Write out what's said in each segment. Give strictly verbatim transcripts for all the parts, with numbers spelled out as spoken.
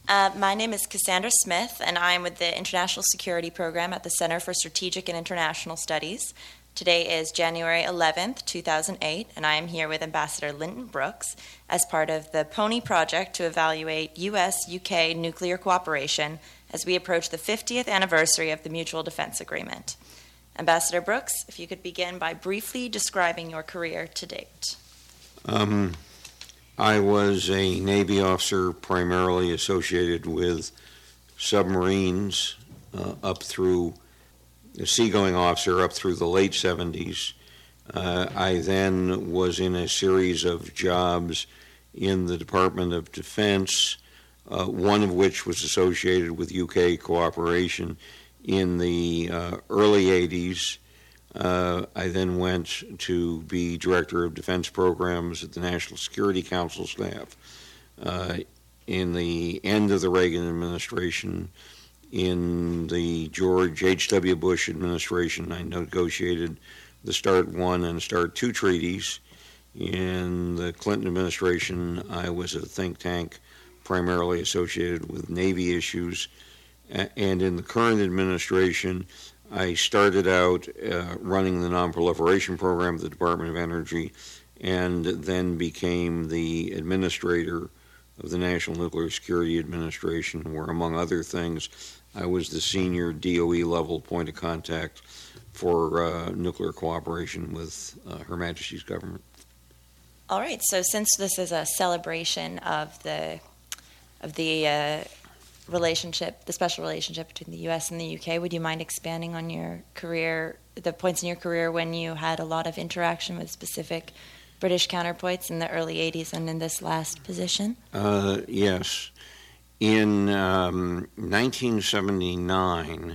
Uh, my name is Cassandra Smith, and I'm with the International Security Program at the Center for Strategic and International Studies. Today is January eleventh, two thousand eight, and I am here with Ambassador Linton Brooks as part of the PONY project to evaluate U S U K nuclear cooperation as we approach the fiftieth anniversary of the Mutual Defense Agreement. Ambassador Brooks, if you could begin by briefly describing your career to date. Um, I was a Navy officer primarily associated with submarines uh, up through a seagoing officer up through the late seventies. Uh, I then was in a series of jobs in the Department of Defense, uh, one of which was associated with U K cooperation in the uh, early eighties. Uh, I then went to be Director of Defense Programs at the National Security Council staff. Uh, in the end of the Reagan administration, in the George H W. Bush administration, I negotiated the START one and START two treaties. In the Clinton administration, I was at a think tank primarily associated with Navy issues. And in the current administration, I started out uh, running the Nonproliferation Program at the Department of Energy and then became the administrator of the National Nuclear Security Administration, where, among other things, I was the senior D O E level point of contact for uh, nuclear cooperation with uh, Her Majesty's government. All right, so since this is a celebration of the of the uh, relationship, the special relationship between the U S and the U K, would you mind expanding on your career, the points in your career when you had a lot of interaction with specific British counterparts in the early eighties and in this last position? Uh, yes. In um, nineteen seventy-nine,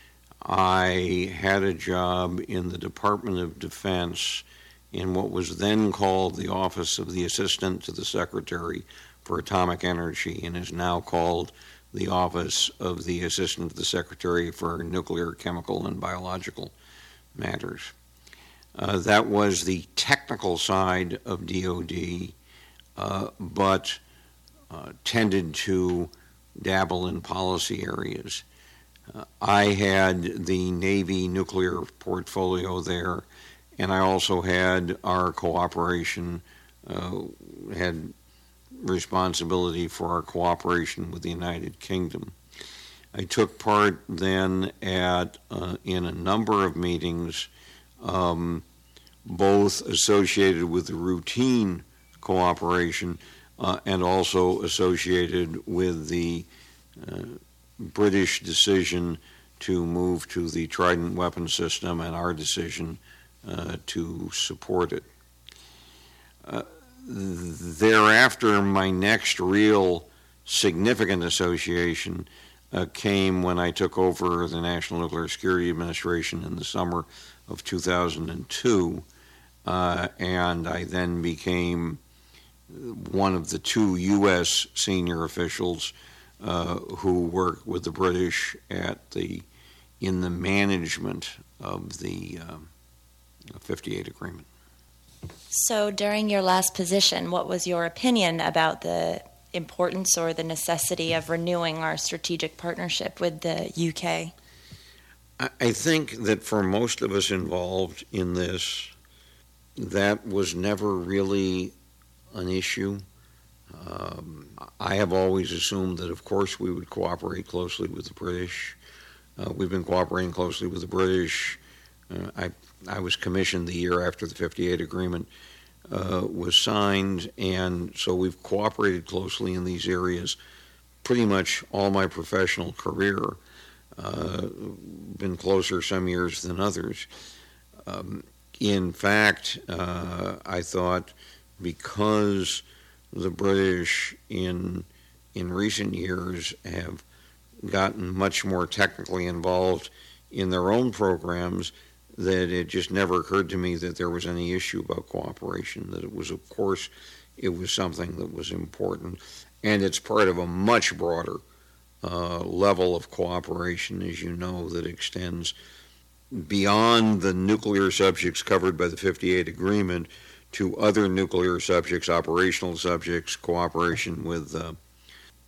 I had a job in the Department of Defense in what was then called the Office of the Assistant to the Secretary for Atomic Energy and is now called the Office of the Assistant to the Secretary for Nuclear, Chemical, and Biological Matters. Uh, that was the technical side of D O D, uh, but uh, tended to dabble in policy areas. Uh, I had the Navy nuclear portfolio there, and I also had our cooperation, uh, had responsibility for our cooperation with the United Kingdom. I took part then at uh, in a number of meetings, um, both associated with the routine cooperation uh, and also associated with the uh, British decision to move to the Trident weapon system and our decision uh, to support it. Uh, Thereafter, my next real significant association uh, came when I took over the National Nuclear Security Administration in the summer of two thousand two, uh, and I then became one of the two U S senior officials uh, who worked with the British at the in the management of the um, fifty-eight agreement. So during your last position, what was your opinion about the importance or the necessity of renewing our strategic partnership with the U K? I think that for most of us involved in this, that was never really an issue. Um, I have always assumed that, of course, we would cooperate closely with the British. Uh, we've been cooperating closely with the British. Uh, I I was commissioned the year after the fifty-eight agreement uh, was signed, and so we've cooperated closely in these areas pretty much all my professional career, uh, been closer some years than others. Um, in fact, uh, I thought because the British in in recent years have gotten much more technically involved in their own programs, that it just never occurred to me that there was any issue about cooperation, that it was, of course, it was something that was important. And it's part of a much broader uh, level of cooperation, as you know, that extends beyond the nuclear subjects covered by the fifty-eight agreement to other nuclear subjects, operational subjects, cooperation with uh,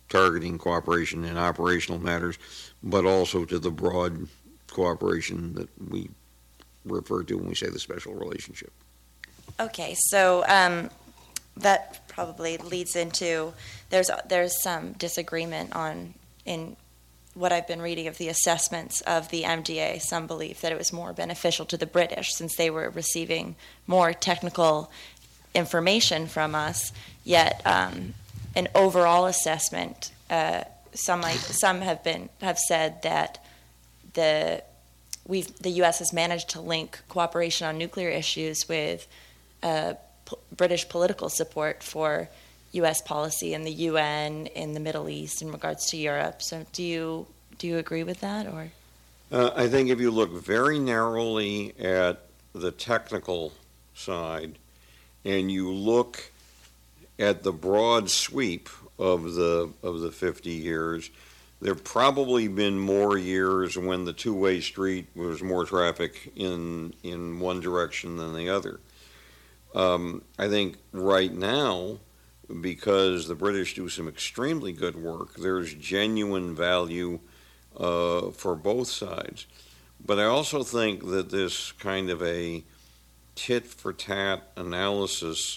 targeting cooperation in operational matters, but also to the broad cooperation that we refer to when we say the special relationship. Okay, so um, that probably leads into there's there's some disagreement on in what I've been reading of the assessments of the M D A. Some believe that it was more beneficial to the British since they were receiving more technical information from us. Yet um, an overall assessment, uh, some might, some have been have said that the we've the U S has managed to link cooperation on nuclear issues with uh, p- British political support for U S policy in the U N, in the Middle East, in regards to Europe. So, do you do you agree with that, or? Uh, I think if you look very narrowly at the technical side, and you look at the broad sweep of the of the fifty years, there have probably been more years when the two-way street was more traffic in in one direction than the other. Um, I think right now, because the British do some extremely good work, there's genuine value uh, for both sides. But I also think that this kind of a tit-for-tat analysis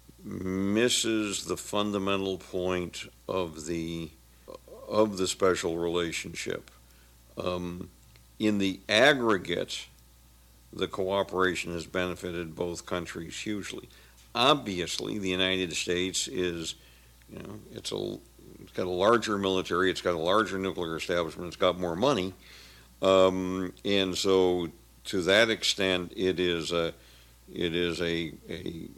misses the fundamental point of the of the special relationship. Um, in the aggregate, the cooperation has benefited both countries hugely. Obviously, the United States is, you know, it's a it's got a larger military, it's got a larger nuclear establishment, it's got more money, um, and so to that extent, it is a it is a a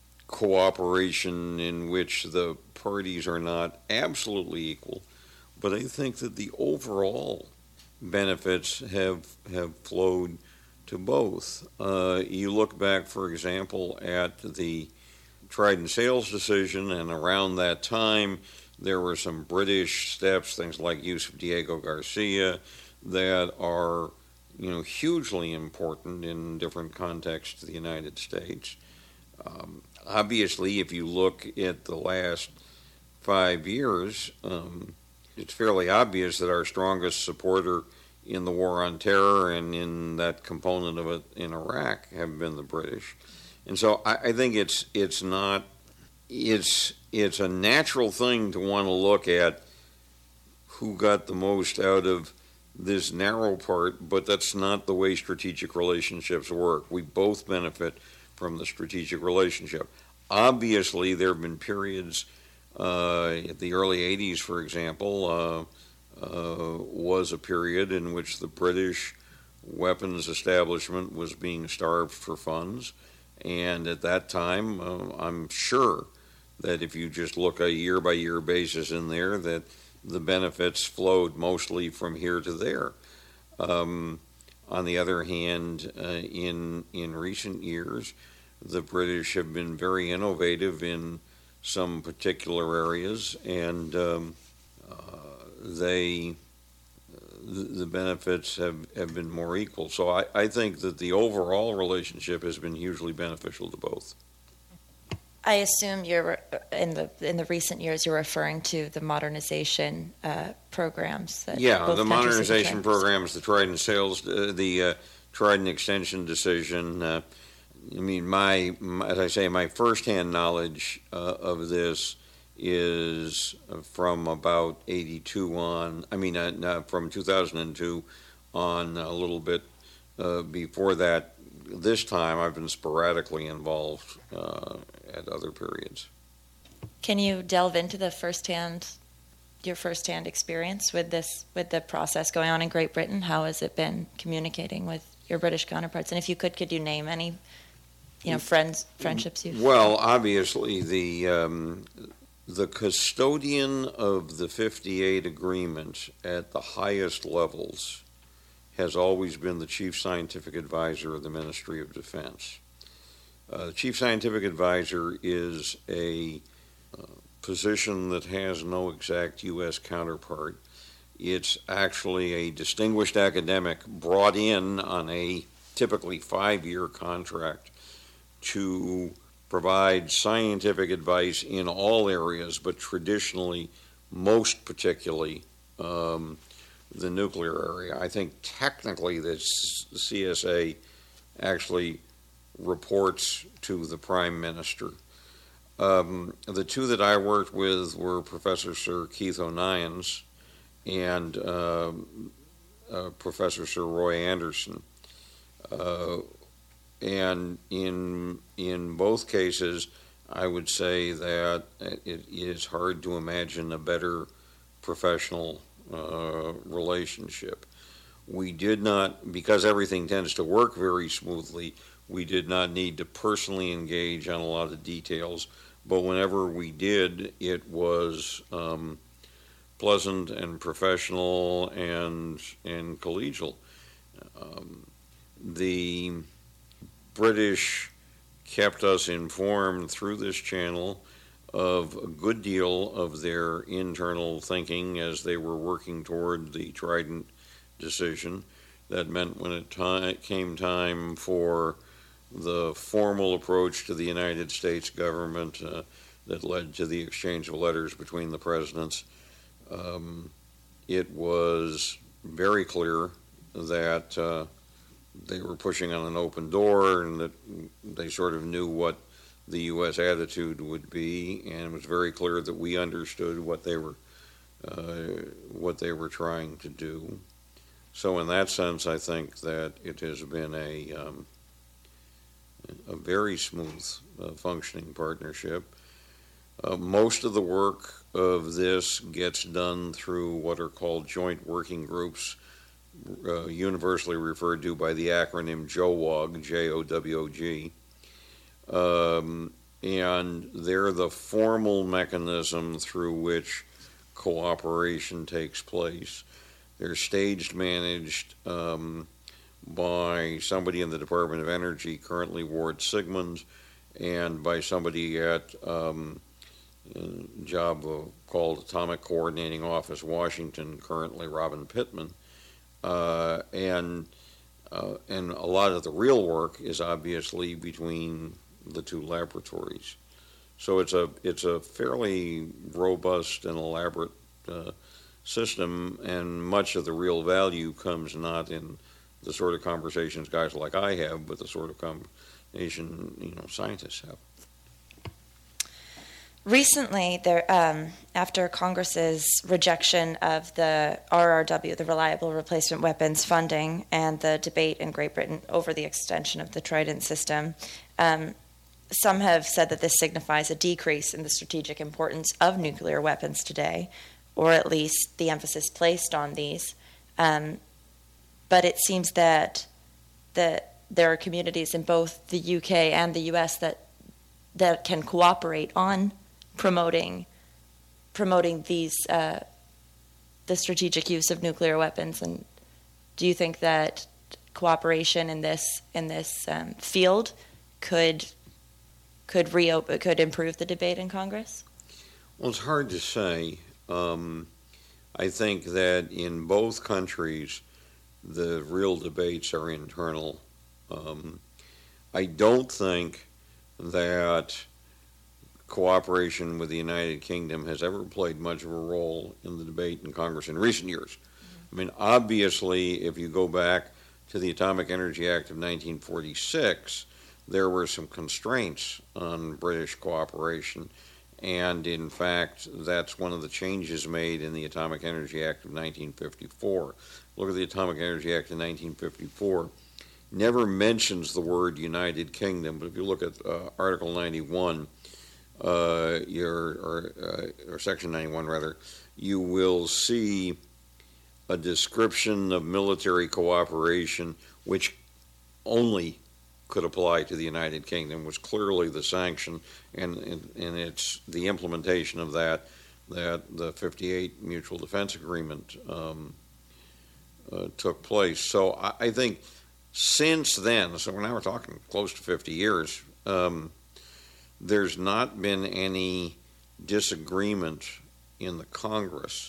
cooperation in which the parties are not absolutely equal, but I think that the overall benefits have have flowed to both. Uh, you look back, for example, at the Trident sales decision, and around that time there were some British steps, things like use of Diego Garcia, that are, you know, hugely important in different contexts to the United States. Um, obviously, if you look at the last five years, um, it's fairly obvious that our strongest supporter in the war on terror and in that component of it in Iraq have been the British. And so I, I think it's it's not it's it's a natural thing to want to look at who got the most out of this narrow part, but that's not the way strategic relationships work. We both benefit from the strategic relationship. Obviously, there have been periods uh, at the early eighties, for example, uh, Uh, was a period in which the British weapons establishment was being starved for funds, and at that time, uh, I'm sure that if you just look a year-by-year basis in there, that the benefits flowed mostly from here to there. Um, on the other hand, uh, in in recent years, the British have been very innovative in some particular areas, and um, uh, they the benefits have, have been more equal. So I, I think that the overall relationship has been hugely beneficial to both. I assume you're in the in the recent years you're referring to the modernization uh, programs. That yeah, both the countries have modernization tried. programs, the Trident sales, uh, the uh, Trident extension decision. Uh, I mean, my, my as I say, my firsthand knowledge uh, of this is from about eighty-two on, I mean, uh, from two thousand two on, a little bit uh, before that. This time I've been sporadically involved uh, at other periods. Can you delve into the firsthand, your firsthand experience with this, with the process going on in Great Britain? How has it been communicating with your British counterparts? And if you could, could you name any, you know, friends, friendships you've? Well, obviously the um, the custodian of the fifty-eight agreement at the highest levels has always been the chief scientific advisor of the Ministry of Defense. Uh, the chief scientific advisor is a uh, position that has no exact U S counterpart. It's actually a distinguished academic brought in on a typically five-year contract to provide scientific advice in all areas, but traditionally most particularly um, the nuclear area. I think technically the C S A actually reports to the Prime Minister. Um, the two that I worked with were Professor Sir Keith O'Nyans and uh, uh, Professor Sir Roy Anderson. Uh, and in in both cases, I would say that it is hard to imagine a better professional uh, relationship. We did not, because everything tends to work very smoothly, we did not need to personally engage on a lot of details, but whenever we did, it was um, pleasant and professional and and collegial. Um, the British kept us informed through this channel of a good deal of their internal thinking as they were working toward the Trident decision. That meant when it time, came time for the formal approach to the United States government uh, that led to the exchange of letters between the presidents, um, it was very clear that uh, they were pushing on an open door and that they sort of knew what the U S attitude would be, and it was very clear that we understood what they were uh, what they were trying to do. So in that sense, I think that it has been a um, a very smooth uh, functioning partnership. Uh, most of the work of this gets done through what are called joint working groups, uh, universally referred to by the acronym JOWOG, J O W O G. Um, and they're the formal mechanism through which cooperation takes place. They're staged, managed um, by somebody in the Department of Energy, currently Ward Sigmund, and by somebody at um, a job uh, called Atomic Coordinating Office Washington, currently Robin Pittman. Uh, and uh, and a lot of the real work is obviously between the two laboratories. So it's a it's a fairly robust and elaborate uh, system, and much of the real value comes not in the sort of conversations guys like I have, but the sort of conversation you know scientists have. Recently, there, um, after Congress's rejection of the R R W, the Reliable Replacement Weapons funding, and the debate in Great Britain over the extension of the Trident system, um, some have said that this signifies a decrease in the strategic importance of nuclear weapons today, or at least the emphasis placed on these. Um, but it seems that that there are communities in both the U K and the U S that that can cooperate on promoting promoting these uh, the strategic use of nuclear weapons. And do you think that cooperation in this in this um, field could could reopen could improve the debate in Congress? Well, it's hard to say. Um, I think that in both countries, the real debates are internal. Um, I don't think that cooperation with the United Kingdom has ever played much of a role in the debate in Congress in recent years. Mm-hmm. I mean, obviously, if you go back to the Atomic Energy Act of nineteen forty-six, there were some constraints on British cooperation, and in fact, that's one of the changes made in the Atomic Energy Act of nineteen fifty-four. Look at the Atomic Energy Act of nineteen fifty-four. Never mentions the word United Kingdom, but if you look at uh, Article ninety-one, uh, your, or, uh, or Section ninety-one rather, you will see a description of military cooperation which only could apply to the United Kingdom, was clearly the sanction, and, and, and it's the implementation of that that the fifty-eight Mutual Defense Agreement um, uh, took place. So I, I think since then, so now we're talking close to fifty years, um, there's not been any disagreement in the Congress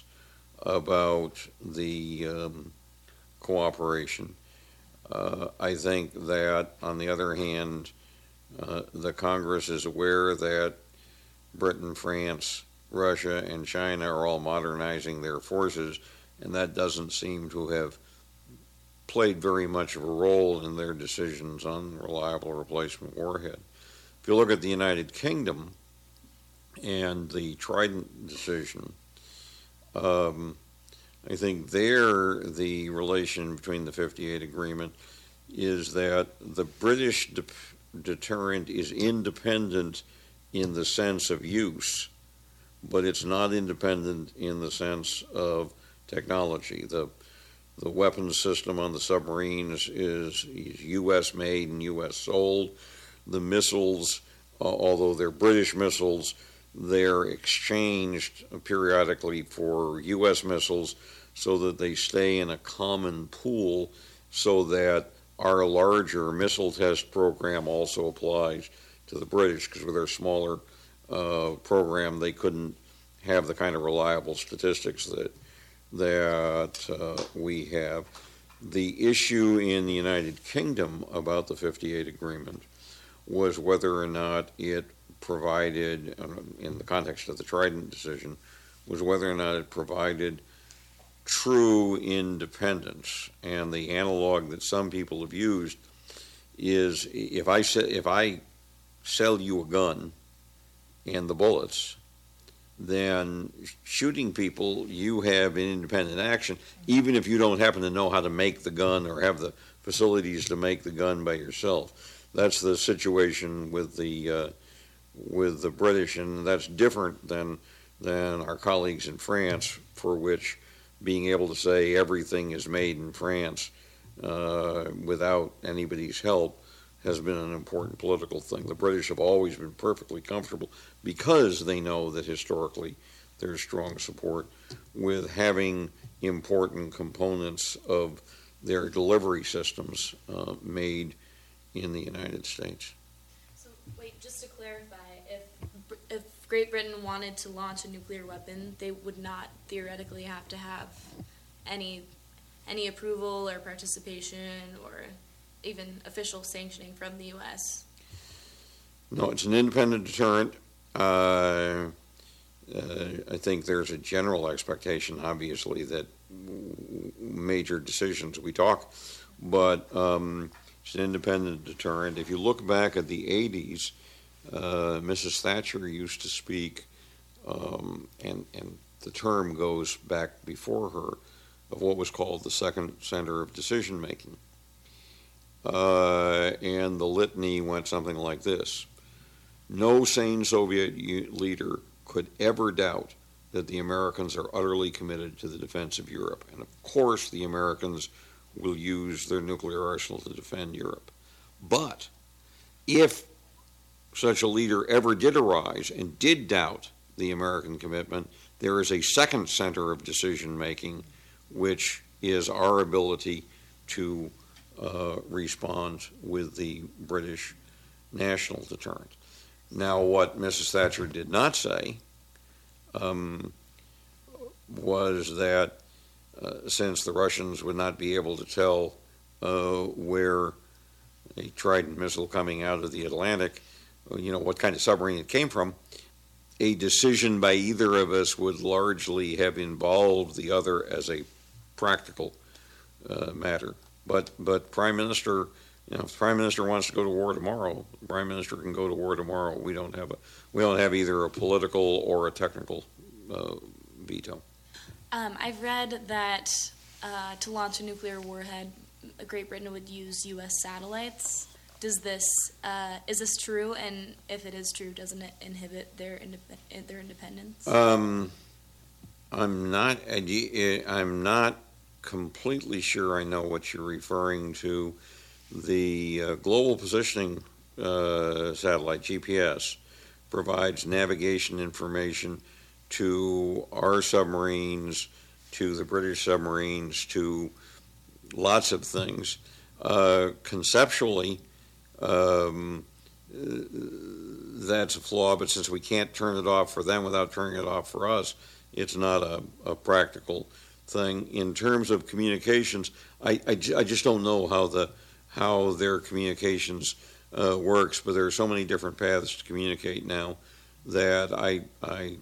about the um, cooperation. Uh, I think that, on the other hand, uh, the Congress is aware that Britain, France, Russia, and China are all modernizing their forces, and that doesn't seem to have played very much of a role in their decisions on reliable replacement warhead. If you look at the United Kingdom and the Trident decision, um, I think there the relation between the fifty-eight agreement is that the British de- deterrent is independent in the sense of use, but it's not independent in the sense of technology. The the weapons system on the submarines is, is U S made and U S sold. The missiles, uh, although they're British missiles, they're exchanged periodically for U S missiles so that they stay in a common pool, so that our larger missile test program also applies to the British, because with their smaller uh, program, they couldn't have the kind of reliable statistics that that uh, we have. The issue in the United Kingdom about the fifty-eight agreement was whether or not it provided, in the context of the Trident decision, was whether or not it provided true independence. And the analog that some people have used is, if I say, if I sell you a gun and the bullets, then shooting people, you have an independent action, even if you don't happen to know how to make the gun or have the facilities to make the gun by yourself. That's the situation with the uh, with the British, and that's different than than our colleagues in France, for which being able to say everything is made in France uh, without anybody's help has been an important political thing. The British have always been perfectly comfortable, because they know that historically there's strong support with having important components of their delivery systems uh, made in the United States. So wait, just to clarify, if if Great Britain wanted to launch a nuclear weapon, they would not theoretically have to have any any approval or participation or even official sanctioning from the U S? No, it's an independent deterrent. Uh, uh, I think there's a general expectation, obviously, that major decisions we talk, but um, it's an independent deterrent. If you look back at the eighties, uh, Missus Thatcher used to speak, um, and, and the term goes back before her, of what was called the second center of decision making. Uh, and the litany went something like this: no sane Soviet u- leader could ever doubt that the Americans are utterly committed to the defense of Europe. And of course the Americans will use their nuclear arsenal to defend Europe. But if such a leader ever did arise and did doubt the American commitment, there is a second center of decision making, which is our ability to Uh, respond with the British national deterrent. Now, what Missus Thatcher did not say um, was that uh, since the Russians would not be able to tell uh, where a Trident missile coming out of the Atlantic, you know, what kind of submarine it came from, a decision by either of us would largely have involved the other as a practical uh, matter. But but Prime Minister, you know, if the Prime Minister wants to go to war tomorrow, the Prime Minister can go to war tomorrow. We don't have a we don't have either a political or a technical uh, veto. Um, I've read that uh, to launch a nuclear warhead, Great Britain would use U S satellites. Does this uh, is this true? And if it is true, doesn't it inhibit their indep- their independence? Um, I'm not. I'm not. completely sure I know what you're referring to. The uh, Global Positioning uh, Satellite, G P S, provides navigation information to our submarines, to the British submarines, to lots of things. Uh, conceptually, um, that's a flaw, but since we can't turn it off for them without turning it off for us, it's not a, a practical thing. In terms of communications, I, I, I just don't know how the how their communications uh, works, but there are so many different paths to communicate now that I I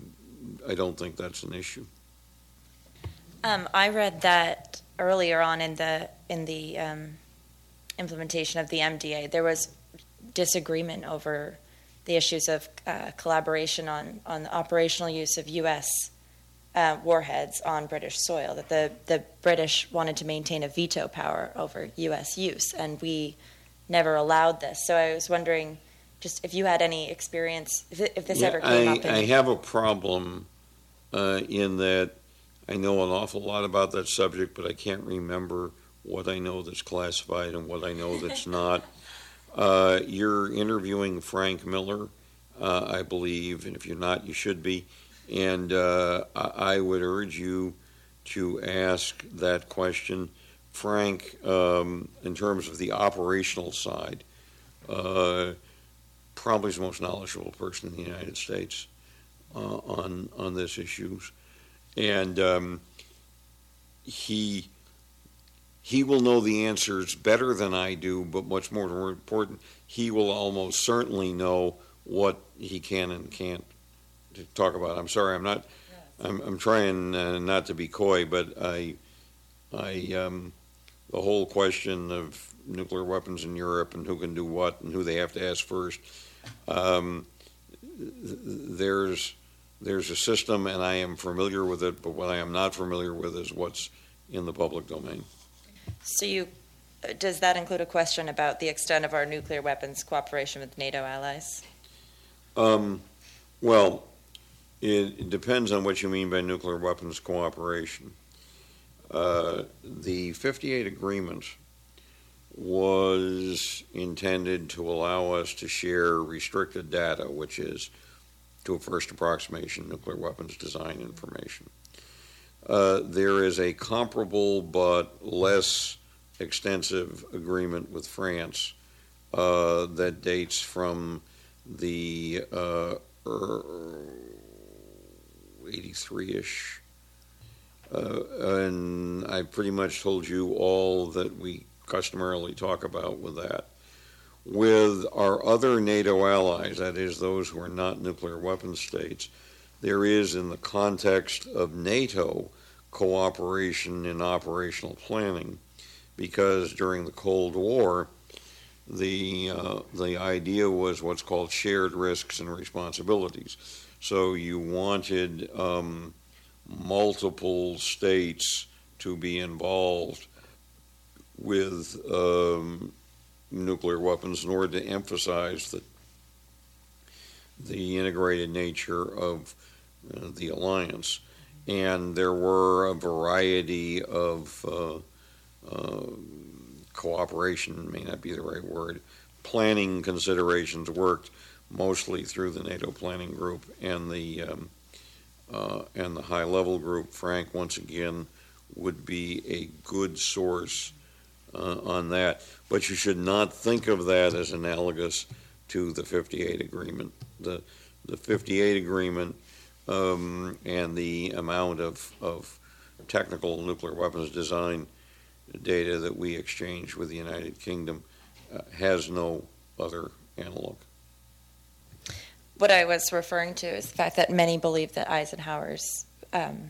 I don't think that's an issue. Um, I read that earlier on in the in the um, implementation of the M D A, there was disagreement over the issues of uh, collaboration on, on the operational use of U S uh, warheads on British soil, that the, the British wanted to maintain a veto power over U S use, and we never allowed this. So I was wondering just if you had any experience, if, if this yeah, ever came I, up. In I have a problem uh, in that I know an awful lot about that subject, but I can't remember what I know that's classified and what I know that's not. Uh, you're interviewing Frank Miller, uh, I believe, and if you're not, you should be. And uh, I, I would urge you to ask that question. Frank, um, in terms of the operational side, uh, probably is the most knowledgeable person in the United States uh, on on this issues, and um, he he will know the answers better than I do. But much more important, he will almost certainly know what he can and can't talk about. I'm sorry, I'm not. I'm, I'm trying uh, not to be coy, but I, I, um, the whole question of nuclear weapons in Europe and who can do what and who they have to ask first. Um, there's there's a system, and I am familiar with it. But what I am not familiar with is what's in the public domain. So you, does that include a question about the extent of our nuclear weapons cooperation with NATO allies? Um, well, it, it depends on what you mean by nuclear weapons cooperation. Uh, the fifty-eight agreement was intended to allow us to share restricted data, which is, to a first approximation, nuclear weapons design information. Uh, there is a comparable but less extensive agreement with France uh, that dates from the uh, eighty-three-ish. Uh, and I pretty much told you all that we customarily talk about with that. With our other NATO allies, that is, those who are not nuclear weapons states, there is, in the context of NATO, cooperation in operational planning, because during the Cold War, the uh, the idea was what's called shared risks and responsibilities. So you wanted um, multiple states to be involved with um, nuclear weapons in order to emphasize the the integrated nature of uh, the alliance. And there were a variety of uh, uh, cooperation, may not be the right word, planning considerations worked mostly through the NATO planning group and the um, uh, and the high level group. Frank, once again, would be a good source uh, on that. But you should not think of that as analogous to the fifty-eight agreement. The the fifty-eight agreement um, and the amount of, of technical nuclear weapons design data that we exchange with the United Kingdom uh, has no other analog. What I was referring to is the fact that many believe that Eisenhower's um,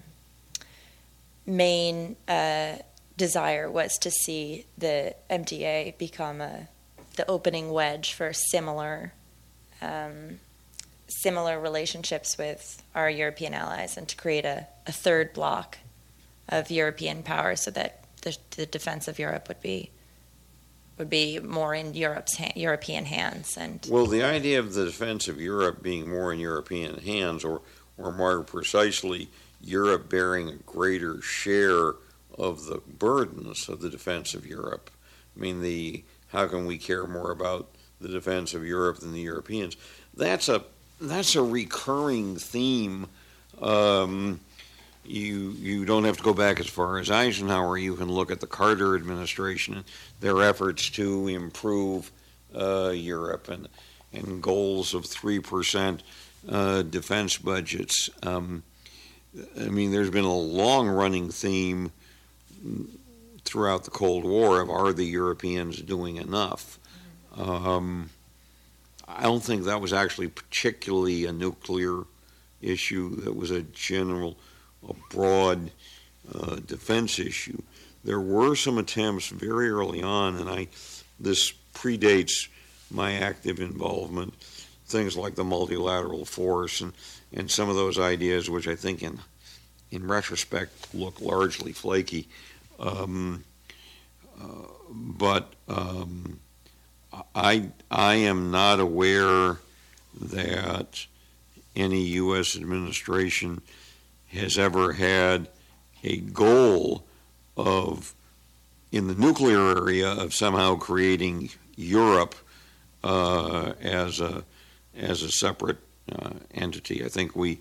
main uh, desire was to see the M D A become a, the opening wedge for similar um, similar relationships with our European allies, and to create a, a third bloc of European power, so that the, the defense of Europe would be would be more in Europe's ha- European hands. And well, the idea of the defense of Europe being more in European hands, or or more precisely, Europe bearing a greater share of the burdens of the defense of Europe. I mean, the how can we care more about the defense of Europe than the Europeans? That's a that's a recurring theme. Um, you you don't have to go back as far as Eisenhower. You can look at the Carter administration and their efforts to improve uh, Europe and and goals of three percent uh, defense budgets. Um, I mean, there's been a long-running theme throughout the Cold War of, are the Europeans doing enough? Um, I don't think that was actually particularly a nuclear issue that was a general, a broad uh, defense issue. There were some attempts very early on, and I this predates my active involvement, things like the multilateral force and, and some of those ideas, which I think in in retrospect look largely flaky. Um, uh, but um, I, I am not aware that any U S administration has ever had a goal of, in the nuclear area, of somehow creating Europe uh, as a as a separate uh, entity. I think we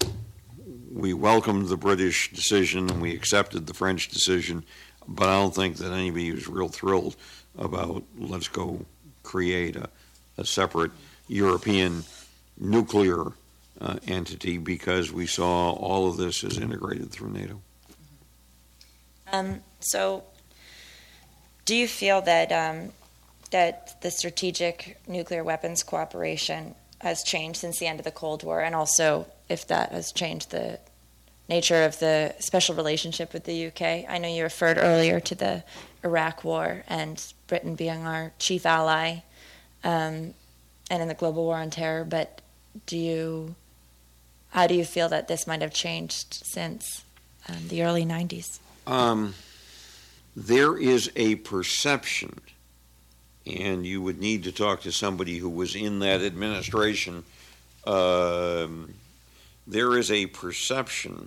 we welcomed the British decision and we accepted the French decision, but I don't think that anybody was real thrilled about let's go create a, a separate European nuclear uh, entity, because we saw all of this as integrated through NATO. Um, so, do you feel that um, that the strategic nuclear weapons cooperation has changed since the end of the Cold War, and also if that has changed the nature of the special relationship with the U K? I know you referred earlier to the Iraq War and Britain being our chief ally, um, and in the global war on terror, but do you, how do you feel that this might have changed since um, the early nineties? Um, there is a perception, and you would need to talk to somebody who was in that administration. Um, there is a perception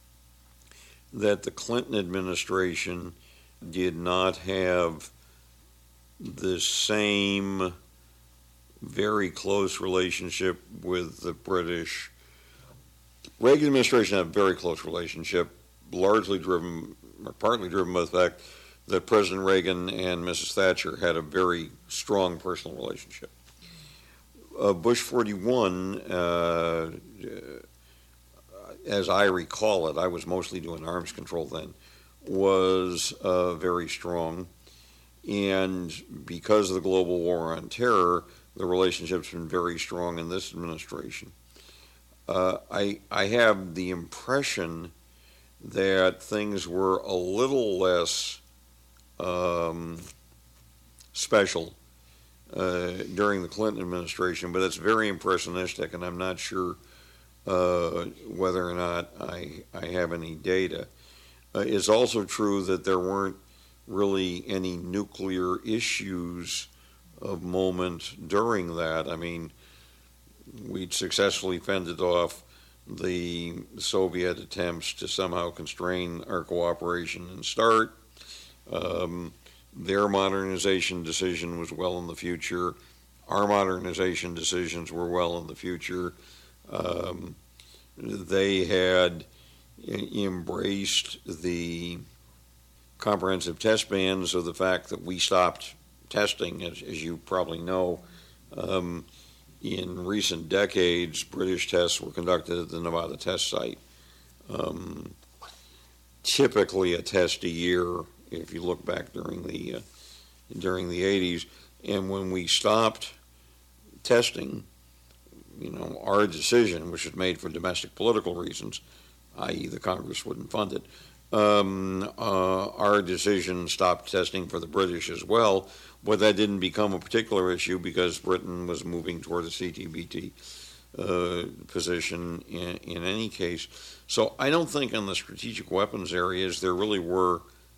that the Clinton administration did not have the same very close relationship with the British. Reagan administration had a very close relationship, largely driven, or partly driven by the fact that President Reagan and Missus Thatcher had a very strong personal relationship. Uh, Bush forty-one, uh, as I recall it, I was mostly doing arms control then, was uh, very strong. And because of the global war on terror, the relationship's been very strong in this administration. Uh, I, I have the impression that things were a little less um, special uh, during the Clinton administration, but it's very impressionistic, and I'm not sure uh, whether or not I, I have any data. Uh, it's also true that there weren't really any nuclear issues of moment during that. I mean, we'd successfully fended off the Soviet attempts to somehow constrain our cooperation and START. Um, their modernization decision was well in the future. Our modernization decisions were well in the future. Um, they had embraced the comprehensive test ban, so the fact that we stopped testing, as, as you probably know, um, in recent decades, British tests were conducted at the Nevada test site. Um, typically a test a year, if you look back during the uh, during the eighties. And when we stopped testing, you know, our decision, which was made for domestic political reasons, that is the Congress wouldn't fund it, um, uh, our decision stopped testing for the British as well. But that didn't become a particular issue because Britain was moving toward a C T B T uh, position in, in any case. So I don't think in the strategic weapons areas there really were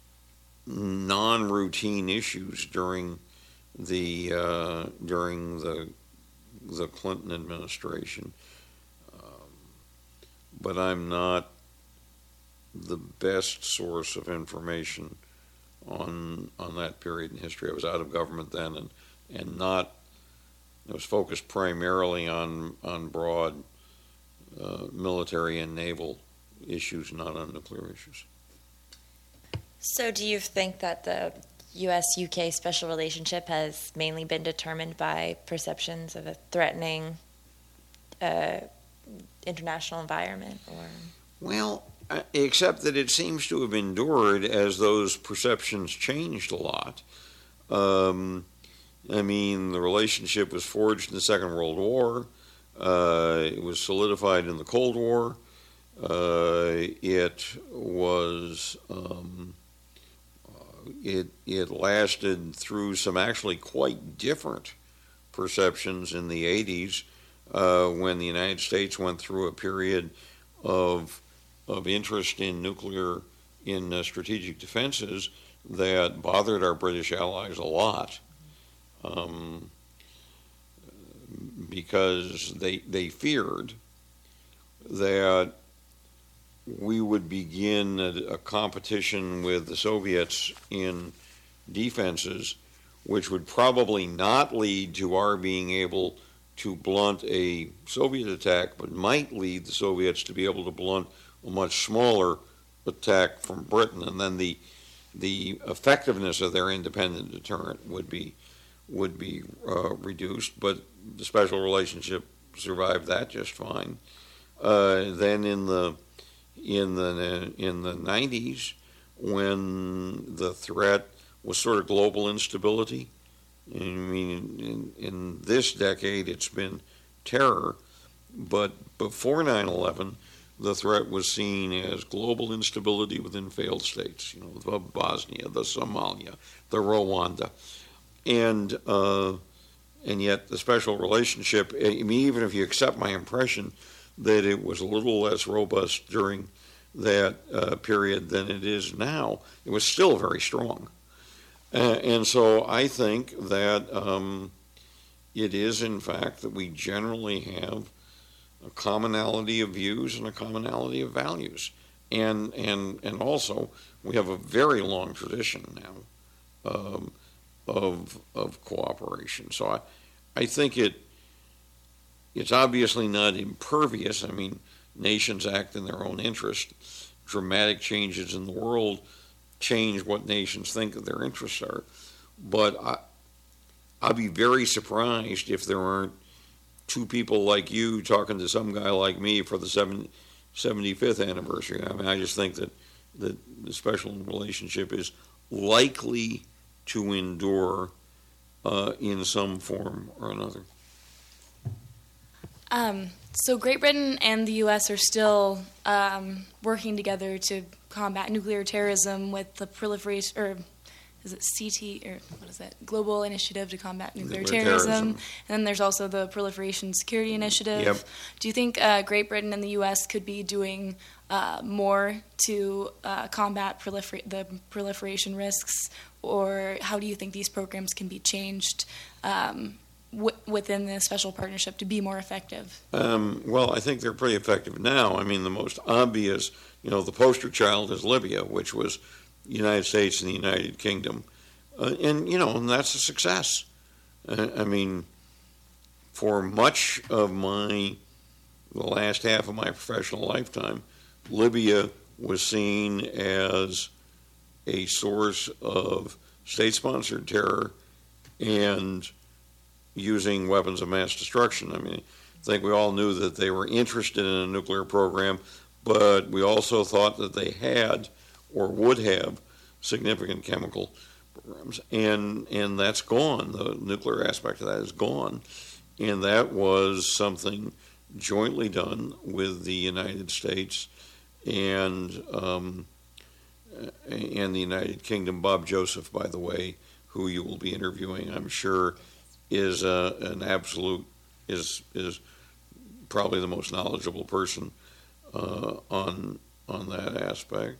non-routine issues during the uh, during the the Clinton administration. Um, but I'm not the best source of information on on that period in history. I was out of government then, and and not. I was focused primarily on on broad uh, military and naval issues, not on nuclear issues. So, do you think that the U S U K special relationship has mainly been determined by perceptions of a threatening uh, international environment, or? Well, uh, except that it seems to have endured as those perceptions changed a lot. Um, I mean, the relationship was forged in the Second World War. Uh, it was solidified in the Cold War. Uh, it was um, it it lasted through some actually quite different perceptions in the eighties, uh, when the United States went through a period of of interest in nuclear in uh, strategic defenses that bothered our British allies a lot. Um, because they they feared that we would begin a, a competition with the Soviets in defenses, which would probably not lead to our being able to blunt a Soviet attack, but might lead the Soviets to be able to blunt a much smaller attack from Britain, and then the the effectiveness of their independent deterrent would be would be uh, reduced. But the special relationship survived that just fine. Uh, then in the in the in the nineties, when the threat was sort of global instability, I mean, in, in this decade it's been terror, but before nine eleven, the threat was seen as global instability within failed states, you know, the Bosnia, the Somalia, the Rwanda. And uh, and yet the special relationship, I mean, even if you accept my impression that it was a little less robust during that uh, period than it is now, it was still very strong. Uh, and so I think that um, it is, in fact, that we generally have a commonality of views and a commonality of values. And and and also, we have a very long tradition now um, of of cooperation. So I, I think it it's obviously not impervious. I mean, nations act in their own interest. Dramatic changes in the world change what nations think that their interests are. But I, I'd be very surprised if there aren't two people like you talking to some guy like me for the seventy-fifth anniversary. I mean, I just think that, that the special relationship is likely to endure uh, in some form or another. Um, so Great Britain and the U S are still um, working together to combat nuclear terrorism with the proliferation, or is it C T, or what is that, Global Initiative to Combat Nuclear, nuclear terrorism. terrorism. And then there's also the Proliferation Security Initiative. Yep. Do you think uh, Great Britain and the U S could be doing uh, more to uh, combat prolifer- the proliferation risks, or how do you think these programs can be changed um, w- within the special partnership to be more effective? Um, well, I think they're pretty effective now. I mean, the most obvious, you know, the poster child is Libya, which was the United States and the United Kingdom. Uh, and, you know, and that's a success. Uh, I mean, for much of my, the last half of my professional lifetime, Libya was seen as a source of state-sponsored terror and using weapons of mass destruction. I mean, I think we all knew that they were interested in a nuclear program, but we also thought that they had or would have significant chemical programs. And and that's gone. The nuclear aspect of that is gone. And that was something jointly done with the United States and um, and the United Kingdom. Bob Joseph, by the way, who you will be interviewing, I'm sure, is uh, an absolute, is is probably the most knowledgeable person uh, on on that aspect.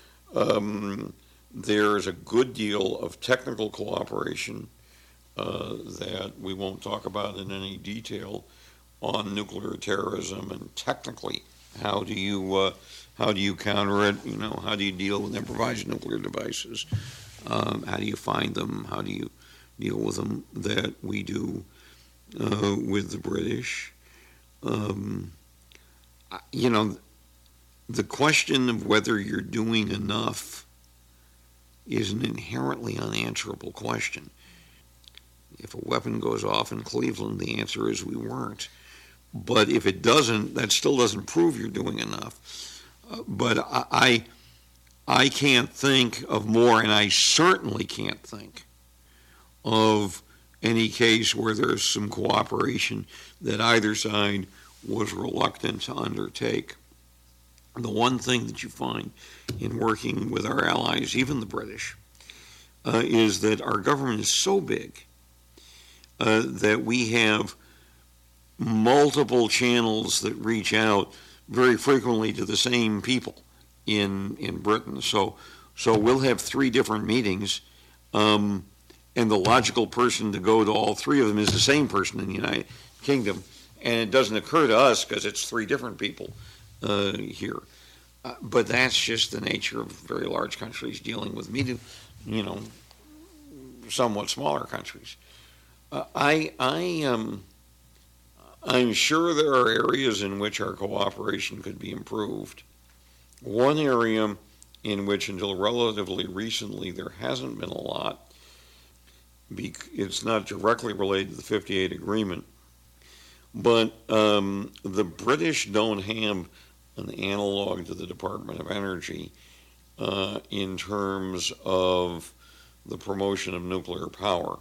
Um, there's a good deal of technical cooperation uh, that we won't talk about in any detail on nuclear terrorism, and technically, how do you uh, how do you counter it? You know, how do you deal with improvised nuclear devices? Um, how do you find them? How do you deal with them? That we do uh, with the British. Um, you know, the question of whether you're doing enough is an inherently unanswerable question. If a weapon goes off in Cleveland, the answer is we weren't. But if it doesn't, that still doesn't prove you're doing enough. Uh, but I, I, I can't think of more, and I certainly can't think of any case where there's some cooperation that either side was reluctant to undertake. The one thing that you find in working with our allies, even the British, uh, is that our government is so big uh, that we have multiple channels that reach out very frequently to the same people in in Britain. So, so we'll have three different meetings, um, and the logical person to go to all three of them is the same person in the United Kingdom, and it doesn't occur to us because it's three different people uh, here. Uh, but that's just the nature of very large countries dealing with medium, you know, somewhat smaller countries. Uh, I I um. I'm sure there are areas in which our cooperation could be improved. One area in which, until relatively recently, there hasn't been a lot, it's not directly related to the fifty-eight agreement, but um, the British don't have an analog to the Department of Energy uh, in terms of the promotion of nuclear power.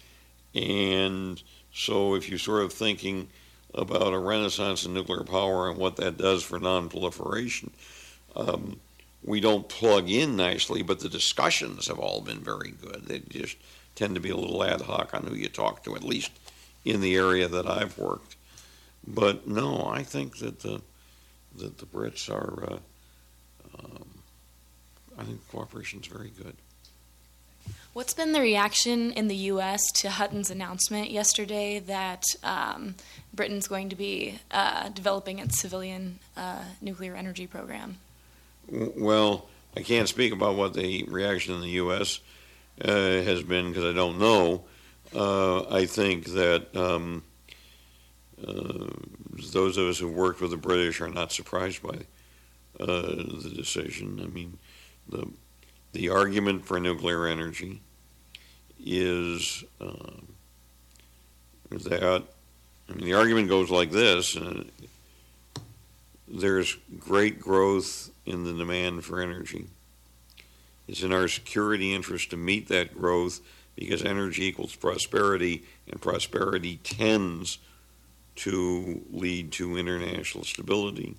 And so if you're sort of thinking about a renaissance in nuclear power and what that does for non-proliferation, um, we don't plug in nicely, but the discussions have all been very good. They just tend to be a little ad hoc on who you talk to, at least in the area that I've worked. But no, I think that the that the Brits are, uh, um, I think cooperation is very good. What's been the reaction in the U S to Hutton's announcement yesterday that um, Britain's going to be uh, developing its civilian uh, nuclear energy program? Well, I can't speak about what the reaction in the U S uh, has been because I don't know. Uh, I think that um, uh, those of us who worked with the British are not surprised by uh, the decision. I mean, the the argument for nuclear energy is uh, that, I mean, the argument goes like this, uh, there's great growth in the demand for energy. It's in our security interest to meet that growth because energy equals prosperity, and prosperity tends to lead to international stability.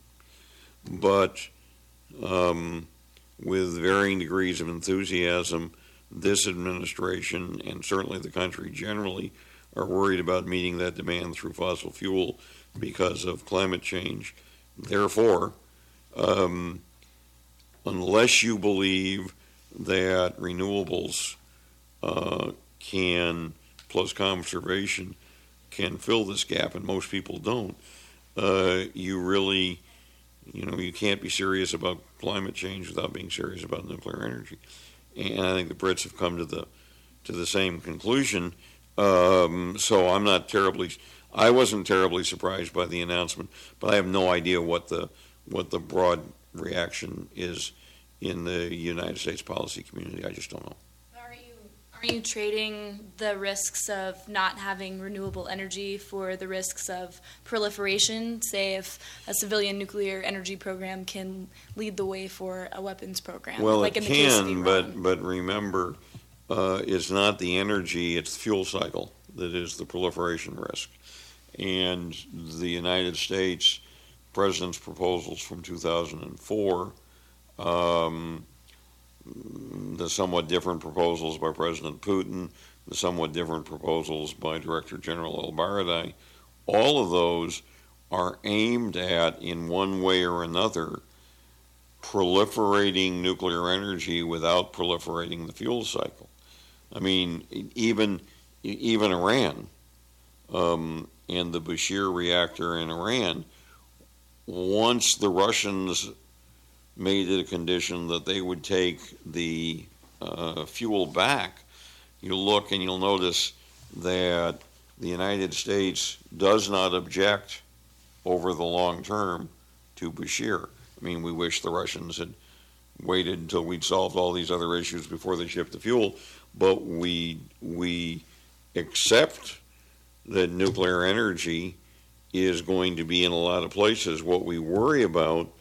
But um, with varying degrees of enthusiasm, this administration and certainly the country generally are worried about meeting that demand through fossil fuel because of climate change. Therefore, um, unless you believe that renewables uh, can, plus conservation, can fill this gap, and most people don't, uh, you really, you know, you can't be serious about climate change without being serious about nuclear energy. And I think the Brits have come to the to the same conclusion. Um, so I'm not terribly, I wasn't terribly surprised by the announcement, but I have no idea what the what the broad reaction is in the United States policy community. I just don't know. Are you are you trading the risks of not having renewable energy for the risks of proliferation? Say if a civilian nuclear energy program can lead the way for a weapons program. Well, like it in the case of can, Iran. but but remember, uh, it's not the energy; it's the fuel cycle that is the proliferation risk. And the United States President's proposals from two thousand four. Um, the somewhat different proposals by President Putin, the somewhat different proposals by Director General El-Baradei, all of those are aimed at, in one way or another, proliferating nuclear energy without proliferating the fuel cycle. I mean, even even Iran um, and the Bushehr reactor in Iran, once the Russians made it a condition that they would take the uh, fuel back, you look and you'll notice that the United States does not object over the long term to Bushehr. I mean, we wish the Russians had waited until we'd solved all these other issues before they shipped the fuel, but we we accept that nuclear energy is going to be in a lot of places. What we worry about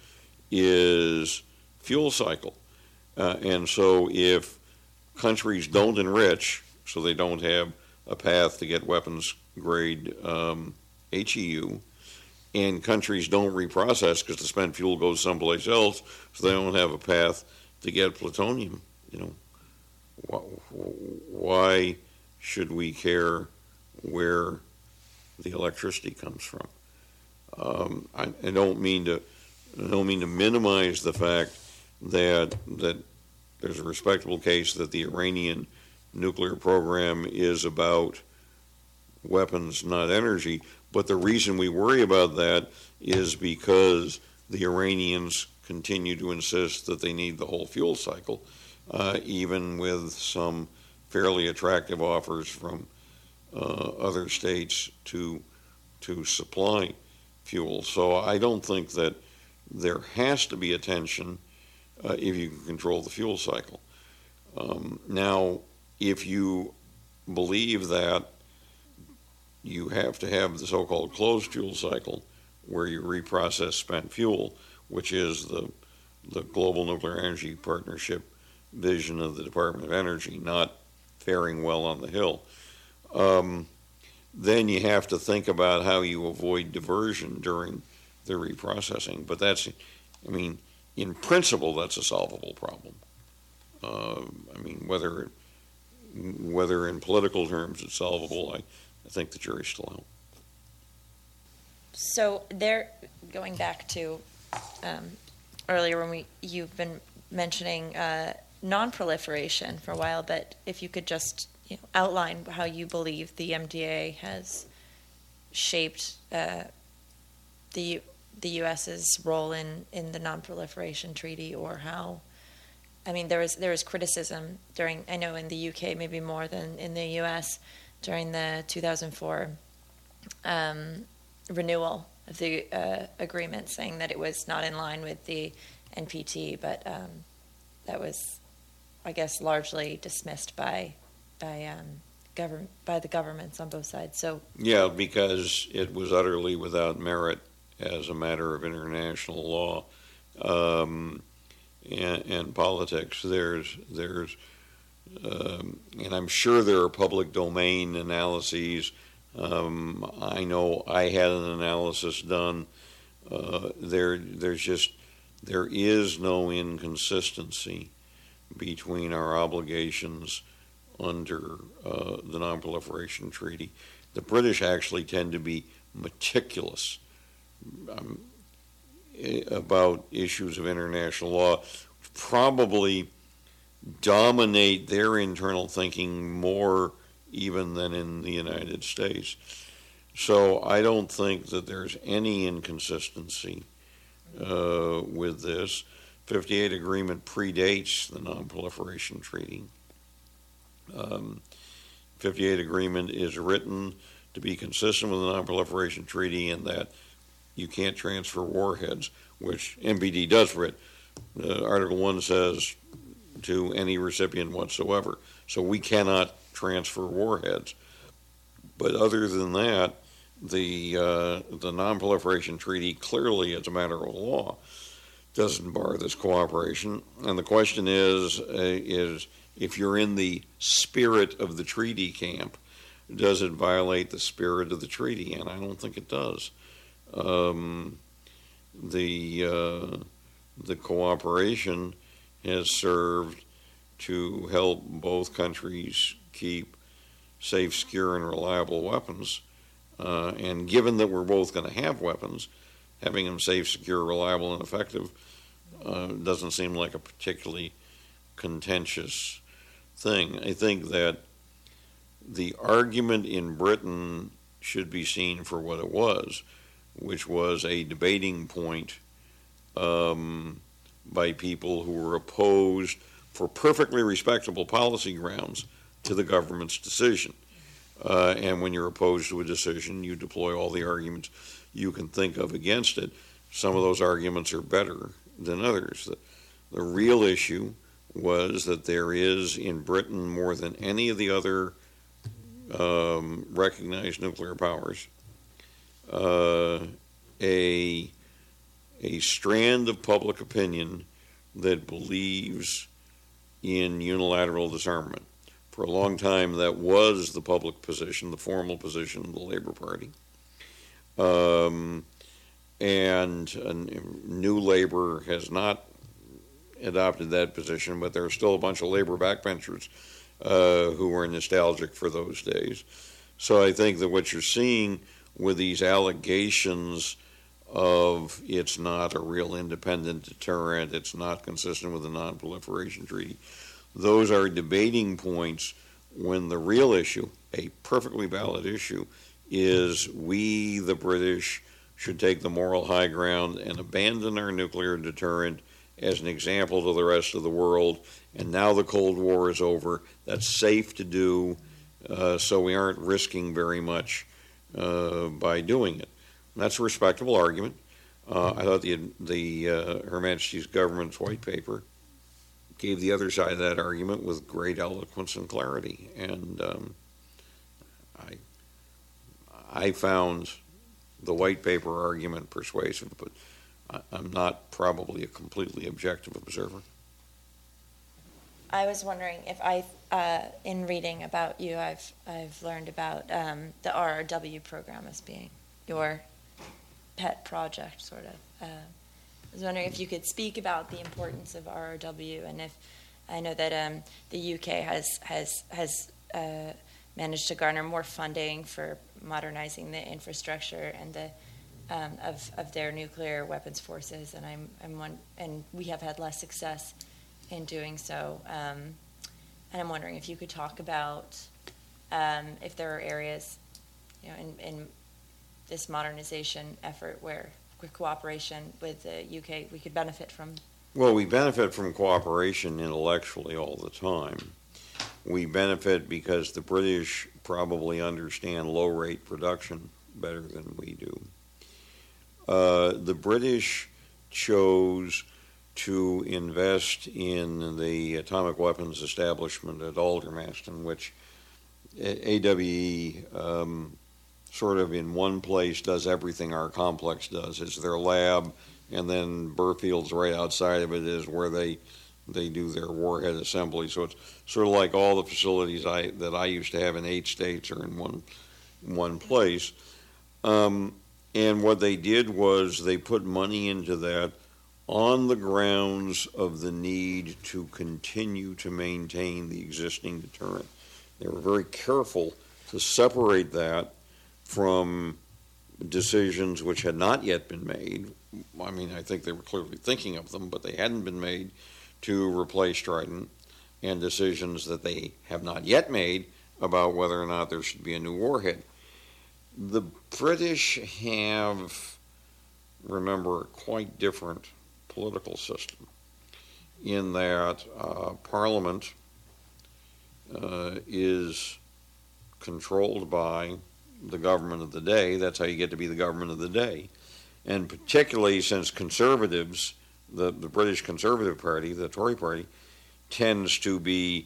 is fuel cycle. Uh, and so if countries don't enrich, so they don't have a path to get weapons grade um, H E U, and countries don't reprocess because the spent fuel goes someplace else, so they don't have a path to get plutonium. You know, why should we care where the electricity comes from? Um, I, I don't mean to. I don't mean to minimize the fact that that there's a respectable case that the Iranian nuclear program is about weapons, not energy. But the reason we worry about that is because the Iranians continue to insist that they need the whole fuel cycle, uh, even with some fairly attractive offers from uh, other states to to supply fuel. So I don't think that there has to be a tension uh, if you can control the fuel cycle. Um, now, if you believe that you have to have the so-called closed fuel cycle where you reprocess spent fuel, which is the the Global Nuclear Energy Partnership vision of the Department of Energy, not faring well on the Hill, um, then you have to think about how you avoid diversion during the reprocessing. But that's, I mean, in principle, that's a solvable problem. Uh, I mean, whether whether in political terms it's solvable, I, I think the jury's still out. So there, going back to um, earlier when we you've been mentioning uh, non-proliferation for a while, but if you could just you know, outline how you believe the M D A has shaped uh, the the U S's role in, in the non-proliferation treaty, or how, I mean, there was there was criticism during, I know in the U K maybe more than in the U S, during the two thousand four um, renewal of the uh, agreement, saying that it was not in line with the N P T, but um, that was, I guess, largely dismissed by by um, government by the governments on both sides. So yeah, because it was utterly without merit as a matter of international law um, and, and politics. There's there's um, and I'm sure there are public domain analyses. Um, I know I had an analysis done. Uh, there, there's just there is no inconsistency between our obligations under uh, the Non-Proliferation Treaty. The British actually tend to be meticulous um, about issues of international law, probably dominate their internal thinking more even than in the United States. So I don't think that there's any inconsistency uh, with this. fifty-eight agreement predates the Non-Proliferation Treaty. Um, fifty-eight agreement is written to be consistent with the Non-Proliferation Treaty in that you can't transfer warheads, which N P T does writ. Uh, Article one says to any recipient whatsoever. So we cannot transfer warheads. But other than that, the uh, the Non-Proliferation Treaty clearly, as a matter of law, doesn't bar this cooperation. And the question is, uh, is if you're in the spirit of the treaty camp, does it violate the spirit of the treaty? And I don't think it does. Um, the uh, the cooperation has served to help both countries keep safe, secure, and reliable weapons. Uh, and given that we're both going to have weapons, having them safe, secure, reliable, and effective uh, doesn't seem like a particularly contentious thing. I think that the argument in Britain should be seen for what it was, which was a debating point um, by people who were opposed for perfectly respectable policy grounds to the government's decision. Uh, and when you're opposed to a decision, you deploy all the arguments you can think of against it. Some of those arguments are better than others. The, the real issue was that there is in Britain, more than any of the other um, recognized nuclear powers, uh, a, a strand of public opinion that believes in unilateral disarmament. For a long time, that was the public position, the formal position of the Labor Party. Um, and uh, New Labor has not adopted that position, but there are still a bunch of labor backbenchers uh, who are nostalgic for those days. So I think that what you're seeing with these allegations of it's not a real independent deterrent, it's not consistent with the Non-Proliferation Treaty, those are debating points when the real issue, a perfectly valid issue, is we, the British, should take the moral high ground and abandon our nuclear deterrent as an example to the rest of the world. And now the Cold War is over. That's safe to do, uh, so we aren't risking very much uh, by doing it. And that's a respectable argument. Uh, I thought the, the uh, Her Majesty's government's white paper gave the other side of that argument with great eloquence and clarity. And um, I, I found the white paper argument persuasive, but I'm not probably a completely objective observer. I was wondering if I, uh, in reading about you, I've I've learned about um, the R R W program as being your pet project, sort of. Uh, I was wondering if you could speak about the importance of R R W, and if I know that um, the U K has has has uh, managed to garner more funding for modernizing the infrastructure and the um, of of their nuclear weapons forces, and I'm I'm one, and we have had less success in doing so. Um, and I'm wondering if you could talk about um, if there are areas, you know, in, in this modernization effort where cooperation with the U K we could benefit from. Well, we benefit from cooperation intellectually all the time. We benefit because the British probably understand low-rate production better than we do. Uh, the British chose to invest in the atomic weapons establishment at Aldermaston, which A W E um, sort of in one place does everything our complex does. It's their lab, and then Burfield's right outside of it is where they they do their warhead assembly. So it's sort of like all the facilities I that I used to have in eight states are in one one place. Um, and what they did was they put money into that on the grounds of the need to continue to maintain the existing deterrent. They were very careful to separate that from decisions which had not yet been made. I mean, I think they were clearly thinking of them, but they hadn't been made to replace Trident, and decisions that they have not yet made about whether or not there should be a new warhead. The British have, remember, a quite different political system in that uh, Parliament uh, is controlled by the government of the day. That's how you get to be the government of the day. And particularly since conservatives, the, the British Conservative Party, the Tory Party, tends to be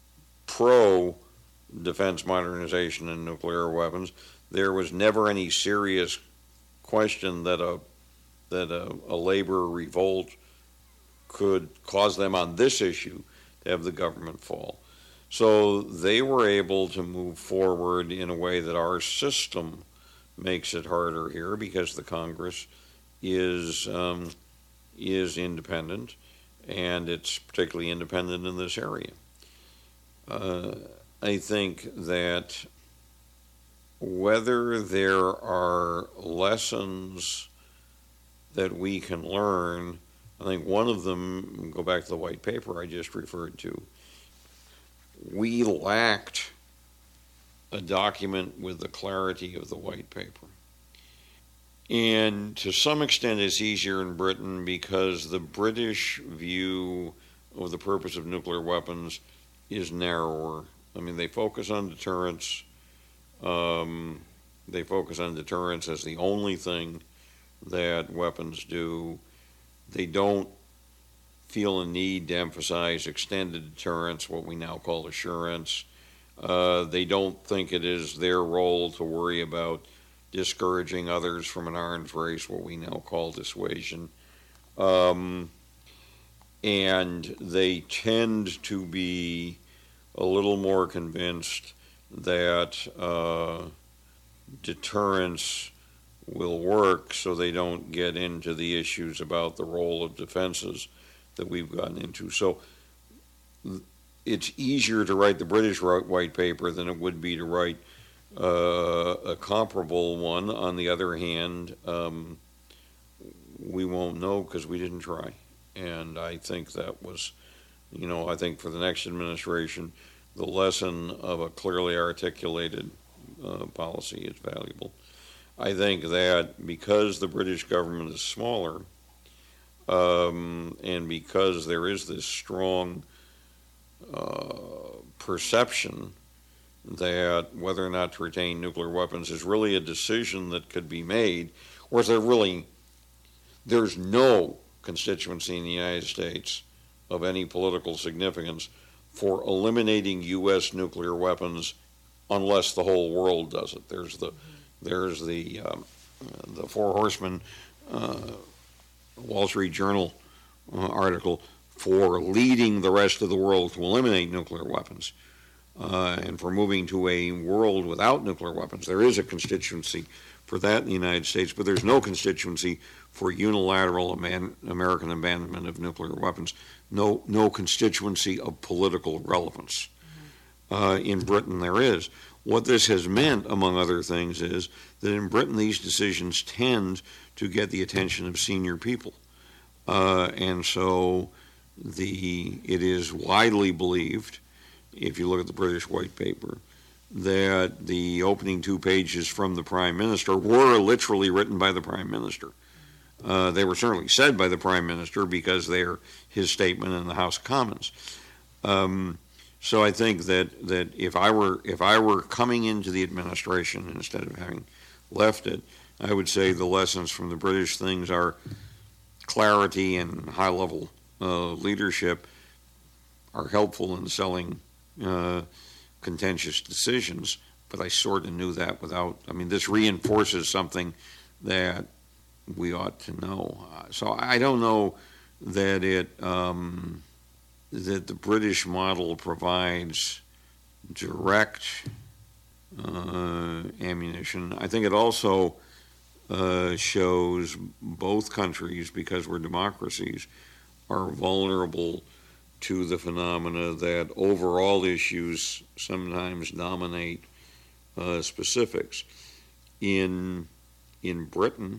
pro-defense modernization and nuclear weapons, there was never any serious question that a that a, a labor revolt could cause them on this issue to have the government fall. So they were able to move forward in a way that our system makes it harder here because the Congress is um, is independent, and it's particularly independent in this area. Uh, I think that whether there are lessons that we can learn, I think one of them, go back to the white paper I just referred to, we lacked a document with the clarity of the white paper. And to some extent it's easier in Britain because the British view of the purpose of nuclear weapons is narrower. I mean, they focus on deterrence. Um, they focus on deterrence as the only thing that weapons do. They don't feel a need to emphasize extended deterrence, what we now call assurance. Uh, they don't think it is their role to worry about discouraging others from an arms race, what we now call dissuasion. Um, and they tend to be a little more convinced that uh, deterrence will work, so they don't get into the issues about the role of defenses that we've gotten into. So it's easier to write the British white paper than it would be to write uh, a comparable one. On the other hand, um, we won't know because we didn't try. And I think that was, you know, I think for the next administration, the lesson of a clearly articulated uh, policy is valuable. I think that because the British government is smaller, um, and because there is this strong uh, perception that whether or not to retain nuclear weapons is really a decision that could be made, whereas there really, there's no constituency in the United States of any political significance for eliminating U S nuclear weapons unless the whole world does it. There's the there's the um, the Four Horsemen uh, Wall Street Journal uh, article for leading the rest of the world to eliminate nuclear weapons uh, and for moving to a world without nuclear weapons. There is a constituency for that in the United States, but there's no constituency for unilateral American abandonment of nuclear weapons. No, no constituency of political relevance. Uh, in Britain, there is. What this has meant, among other things, is that in Britain these decisions tend to get the attention of senior people. Uh, and so the it is widely believed, if you look at the British White Paper, that the opening two pages from the Prime Minister were literally written by the Prime Minister. Uh, they were certainly said by the Prime Minister because they're his statement in the House of Commons. Um, So I think that, that if I were if I were coming into the administration instead of having left it, I would say the lessons from the British things are clarity and high-level uh, leadership are helpful in selling uh, contentious decisions, but I sort of knew that without, I mean, this reinforces something that we ought to know. Uh, so I don't know that it... Um, that the British model provides direct uh, ammunition. I think it also uh, shows both countries, because we're democracies, are vulnerable to the phenomena that overall issues sometimes dominate uh, specifics. In, in Britain,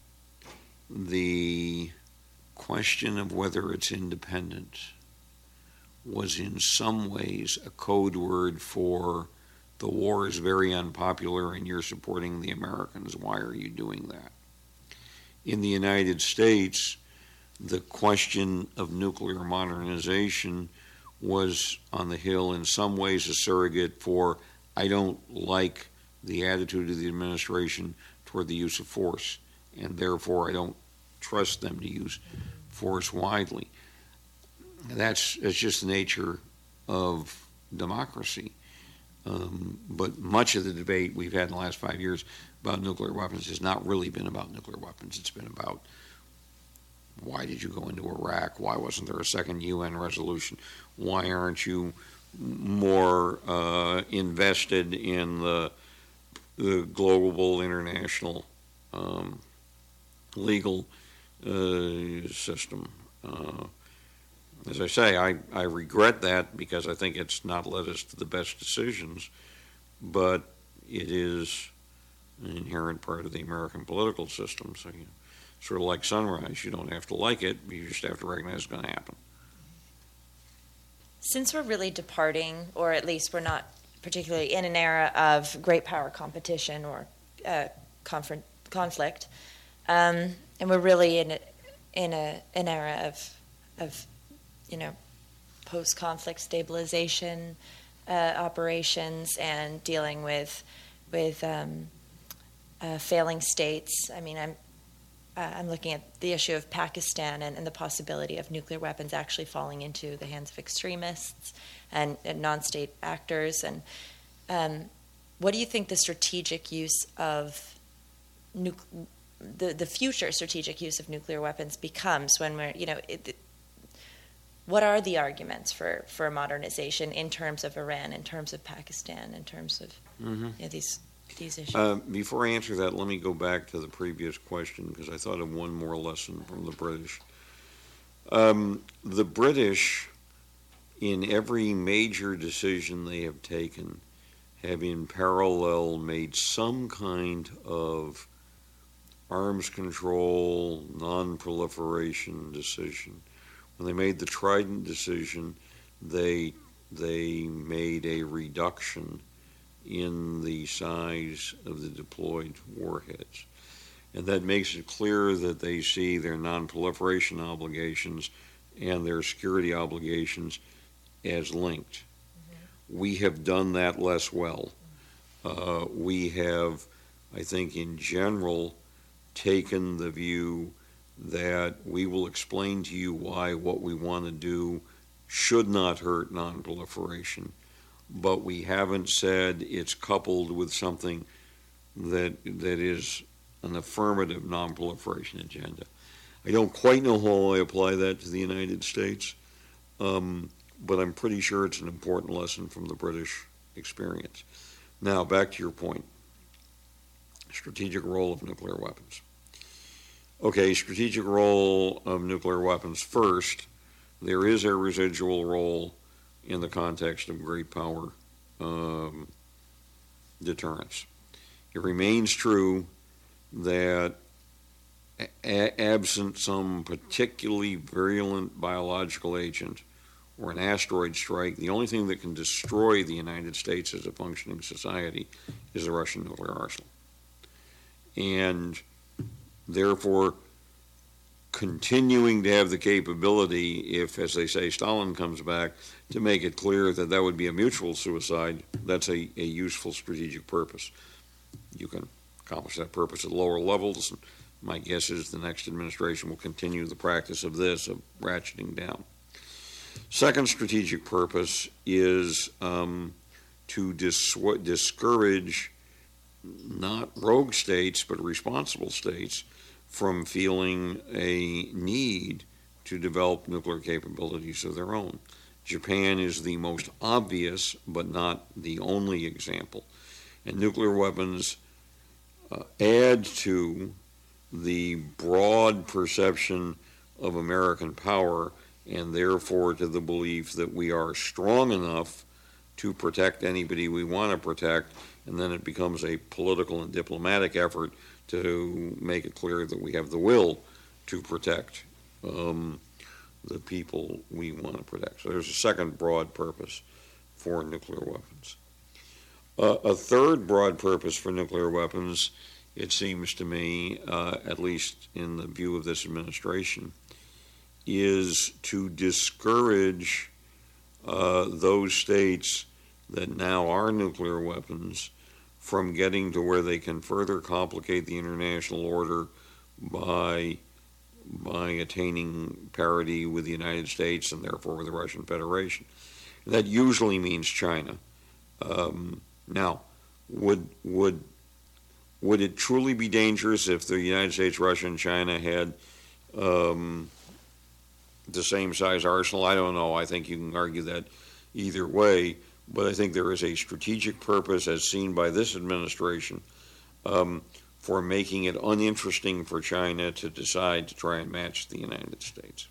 the question of whether it's independent was in some ways a code word for the war is very unpopular and you're supporting the Americans. Why are you doing that? In the United States, the question of nuclear modernization was on the Hill in some ways a surrogate for I don't like the attitude of the administration toward the use of force, and therefore I don't trust them to use force widely. That's, that's just the nature of democracy. Um, but much of the debate we've had in the last five years about nuclear weapons has not really been about nuclear weapons. It's been about why did you go into Iraq? Why wasn't there a second U N resolution? Why aren't you more uh, invested in the, the global international um, legal uh, system? Uh, As I say, I, I regret that because I think it's not led us to the best decisions, but it is an inherent part of the American political system. So, you know, sort of like sunrise, you don't have to like it, you just have to recognize it's going to happen. Since we're really departing, or at least we're not particularly in an era of great power competition or uh, confront, conflict, um, and we're really in a, in a, an era of of you know, post-conflict stabilization uh, operations and dealing with with um, uh, failing states. I mean, I'm uh, I'm looking at the issue of Pakistan and, and the possibility of nuclear weapons actually falling into the hands of extremists and, and non-state actors. And um, what do you think the strategic use of nu- the the future strategic use of nuclear weapons becomes when we're you know. It, what are the arguments for, for modernization in terms of Iran, in terms of Pakistan, in terms of Mm-hmm. you know, these these issues? Uh, before I answer that, let me go back to the previous question because I thought of one more lesson from the British. Um, the British, in every major decision they have taken, have in parallel made some kind of arms control, non-proliferation decision. When they made the Trident decision, they they made a reduction in the size of the deployed warheads. And that makes it clear that they see their non-proliferation obligations and their security obligations as linked. Mm-hmm. We have done that less well. Uh, we have, I think, in general, taken the view that we will explain to you why what we want to do should not hurt non-proliferation, but we haven't said it's coupled with something that that is an affirmative non-proliferation agenda. I don't quite know how I apply that to the United States, um, but I'm pretty sure it's an important lesson from the British experience. Now, back to your point. Strategic role of nuclear weapons. Okay, strategic role of nuclear weapons. First, there is a residual role in the context of great power um, deterrence. It remains true that a- absent some particularly virulent biological agent or an asteroid strike, the only thing that can destroy the United States as a functioning society is the Russian nuclear arsenal. And therefore, continuing to have the capability, if, as they say, Stalin comes back, to make it clear that that would be a mutual suicide, that's a, a useful strategic purpose. You can accomplish that purpose at lower levels. My guess is the next administration will continue the practice of this, of ratcheting down. Second strategic purpose is um, to dis- discourage not rogue states, but responsible states from feeling a need to develop nuclear capabilities of their own. Japan is the most obvious, but not the only example. And nuclear weapons uh, add to the broad perception of American power and therefore to the belief that we are strong enough to protect anybody we want to protect, and then it becomes a political and diplomatic effort to make it clear that we have the will to protect um, the people we want to protect. So there's a second broad purpose for nuclear weapons. Uh, a third broad purpose for nuclear weapons, it seems to me, uh, at least in the view of this administration, is to discourage uh, those states that now are nuclear weapons from getting to where they can further complicate the international order by by attaining parity with the United States and therefore with the Russian Federation. That usually means China. Um, now, would would would it truly be dangerous if the United States, Russia, and China had um, the same size arsenal? I don't know. I think you can argue that either way. But I think there is a strategic purpose, as seen by this administration, um, for making it uninteresting for China to decide to try and match the United States.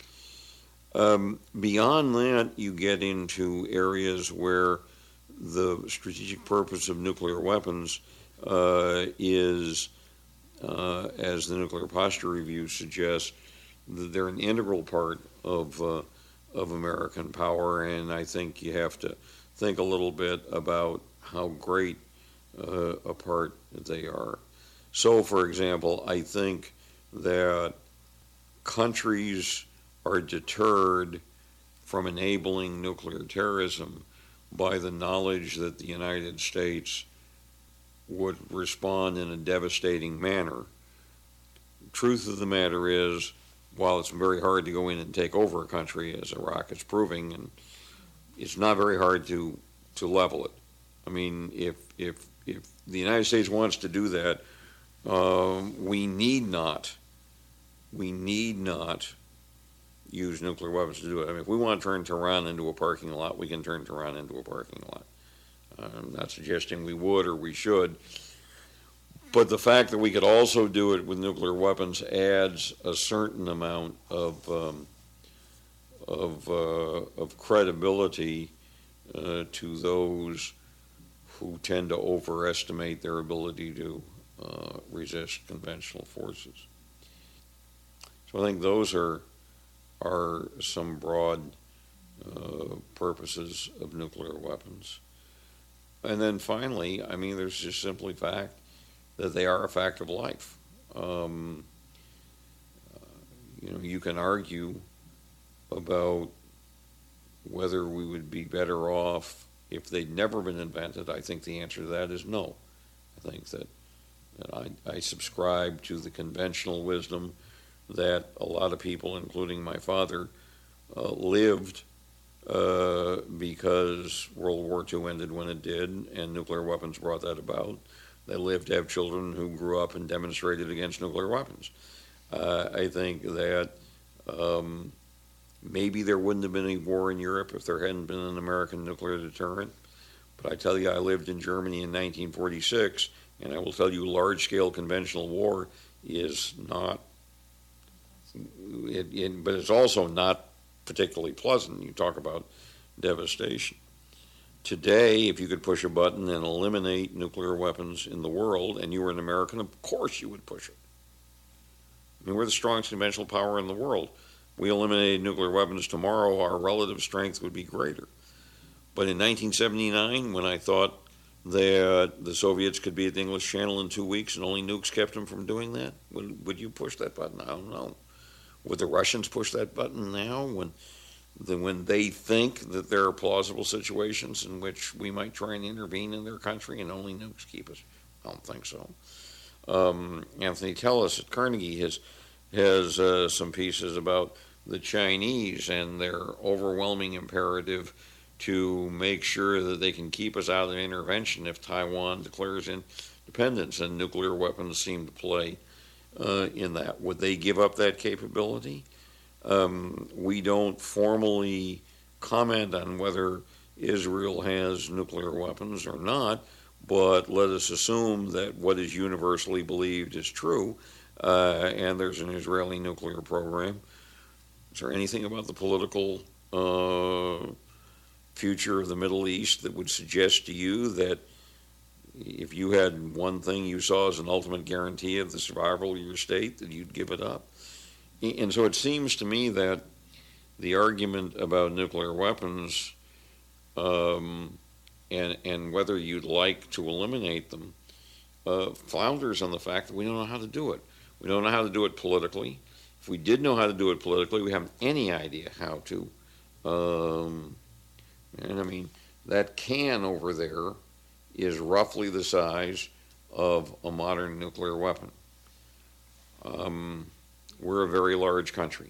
Um, beyond that, you get into areas where the strategic purpose of nuclear weapons uh, is, uh, as the Nuclear Posture Review suggests, that they're an integral part of uh, of American power, and I think you have to think a little bit about how great uh, a part they are. So, for example, I think that countries are deterred from enabling nuclear terrorism by the knowledge that the United States would respond in a devastating manner. The truth of the matter is, while it's very hard to go in and take over a country, as Iraq is proving, and it's not very hard to, to level it. I mean, if if if the United States wants to do that, um, we need not, we need not use nuclear weapons to do it. I mean, if we want to turn Tehran into a parking lot, we can turn Tehran into a parking lot. I'm not suggesting we would or we should. But the fact that we could also do it with nuclear weapons adds a certain amount of um, of, uh, of credibility uh, to those who tend to overestimate their ability to uh, resist conventional forces. So I think those are are some broad uh, purposes of nuclear weapons. And then finally, I mean, there's just simply fact that they are a fact of life. Um, uh, you know, you can argue about whether we would be better off if they'd never been invented. I think the answer to that is no. I think that, that I, I subscribe to the conventional wisdom that a lot of people, including my father, uh, lived uh, because World War Two ended when it did, and nuclear weapons brought that about. They lived to have children who grew up and demonstrated against nuclear weapons. Uh, I think that um, maybe there wouldn't have been any war in Europe if there hadn't been an American nuclear deterrent. But I tell you, I lived in Germany in nineteen forty-six, and I will tell you, large-scale conventional war is not, it, it, but it's also not particularly pleasant. You talk about devastation. Today, if you could push a button and eliminate nuclear weapons in the world, and you were an American, of course you would push it. I mean, we're the strongest conventional power in the world. We eliminated nuclear weapons tomorrow, our relative strength would be greater. But in nineteen seventy-nine, when I thought that the Soviets could be at the English Channel in two weeks and only nukes kept them from doing that, would, would you push that button? I don't know. Would the Russians push that button now when, the, when they think that there are plausible situations in which we might try and intervene in their country and only nukes keep us? I don't think so. Um, Anthony Tellis at Carnegie has, has uh, some pieces about the Chinese and their overwhelming imperative to make sure that they can keep us out of intervention if Taiwan declares independence, and nuclear weapons seem to play uh, in that. Would they give up that capability? Um, we don't formally comment on whether Israel has nuclear weapons or not, but let us assume that what is universally believed is true, uh, and there's an Israeli nuclear program. Is there anything about the political uh, future of the Middle East that would suggest to you that if you had one thing you saw as an ultimate guarantee of the survival of your state, that you'd give it up? And so it seems to me that the argument about nuclear weapons um, and, and whether you'd like to eliminate them uh, flounders on the fact that we don't know how to do it. We don't know how to do it politically. If we did know how to do it politically, we haven't any idea how to. Um, and I mean, that can over there is roughly the size of a modern nuclear weapon. Um, we're a very large country.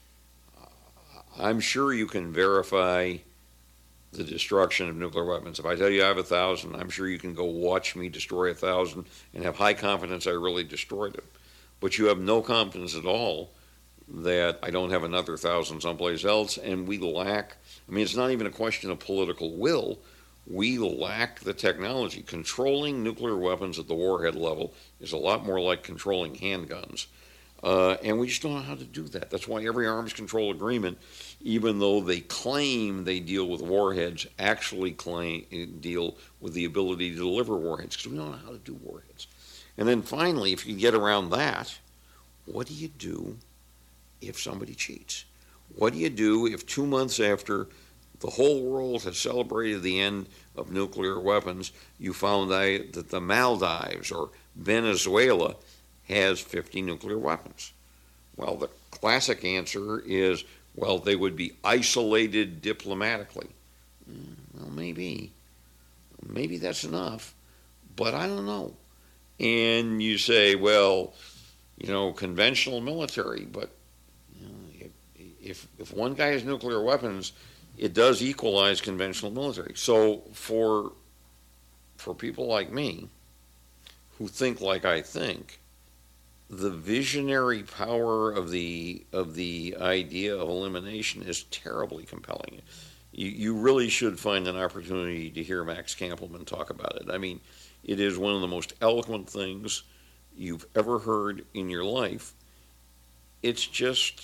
I'm sure you can verify the destruction of nuclear weapons. If I tell you I have a thousand, I'm sure you can go watch me destroy a thousand and have high confidence I really destroyed it. But you have no confidence at all that I don't have another thousand someplace else, and we lack, I mean, it's not even a question of political will. We lack the technology. Controlling nuclear weapons at the warhead level is a lot more like controlling handguns. Uh, and we just don't know how to do that. That's why every arms control agreement, even though they claim they deal with warheads, actually claim deal with the ability to deliver warheads, because we don't know how to do warheads. And then finally, if you get around that, what do you do if somebody cheats? What do you do if two months after the whole world has celebrated the end of nuclear weapons, you found out that the Maldives or Venezuela has fifty nuclear weapons? Well, the classic answer is, well, they would be isolated diplomatically. Well, maybe. Maybe that's enough, but I don't know. And you say, well, you know, conventional military, but you know, if, if one guy has nuclear weapons, it does equalize conventional military. So for for people like me, who think like I think, the visionary power of the of the idea of elimination is terribly compelling. You, you really should find an opportunity to hear Max Kampelman talk about it. I mean, it is one of the most eloquent things you've ever heard in your life. It's just,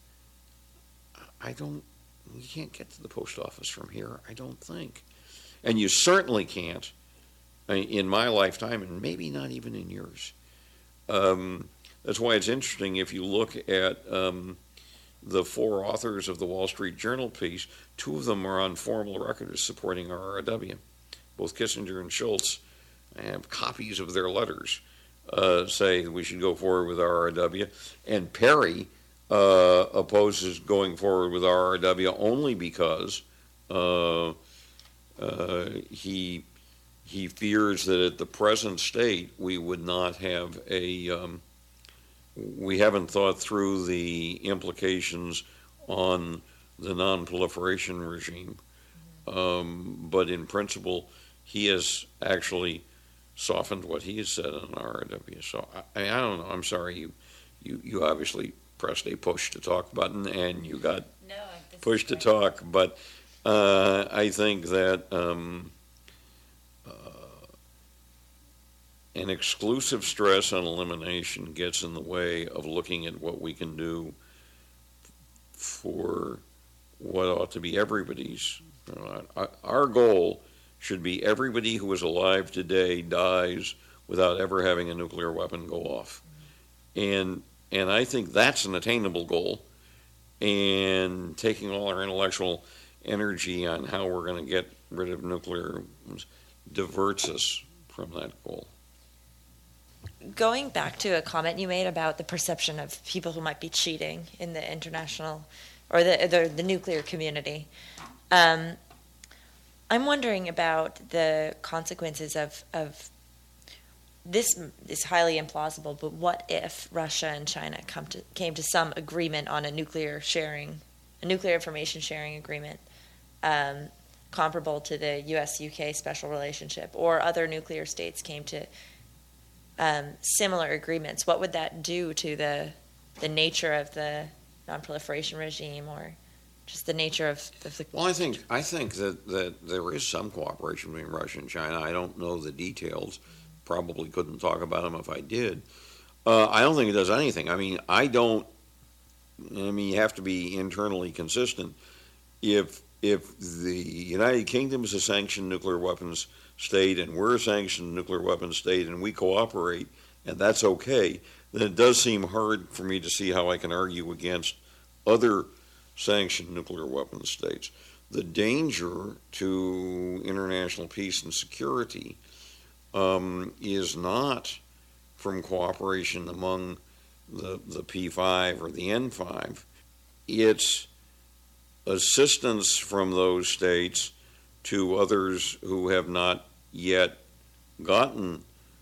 I don't, you can't get to the post office from here, I don't think. And you certainly can't in my lifetime, and maybe not even in yours. Um, that's why it's interesting if you look at um, the four authors of the Wall Street Journal piece, two of them are on formal record as supporting R R W. Both Kissinger and Schultz have copies of their letters uh, say that we should go forward with R R W. And Perry uh, opposes going forward with R R W only because uh, uh, he he fears that at the present state we would not have a um, we haven't thought through the implications on the non-proliferation regime. Um, but in principle, he has actually softened what he has said on R R W. So I, I don't know. I'm sorry. You, you, you obviously pressed a push to talk button and you got no, pushed to talk. But uh, I think that um, uh, an exclusive stress on elimination gets in the way of looking at what we can do for what ought to be everybody's. Uh, our goal should be everybody who is alive today dies without ever having a nuclear weapon go off. And and I think that's an attainable goal. And taking all our intellectual energy on how we're going to get rid of nuclear diverts us from that goal. Going back to a comment you made about the perception of people who might be cheating in the international or the the, the nuclear community, um, I'm wondering about the consequences of, of this is highly implausible, but what if Russia and China come to came to some agreement on a nuclear sharing, a nuclear information sharing agreement, um, comparable to the U S U K special relationship, or other nuclear states came to um, similar agreements? What would that do to the the nature of the non-proliferation regime, or just the nature of, of the... Well, I think I think that, that there is some cooperation between Russia and China. I don't know the details. Probably couldn't talk about them if I did. Uh, I don't think it does anything. I mean, I don't... I mean, you have to be internally consistent. If if the United Kingdom is a sanctioned nuclear weapons state and we're a sanctioned nuclear weapons state and we cooperate, and that's okay, then it does seem hard for me to see how I can argue against other sanctioned nuclear weapons states. The danger to international peace and security um, is not from cooperation among the, the P five or the N five. It's assistance from those states to others who have not yet gotten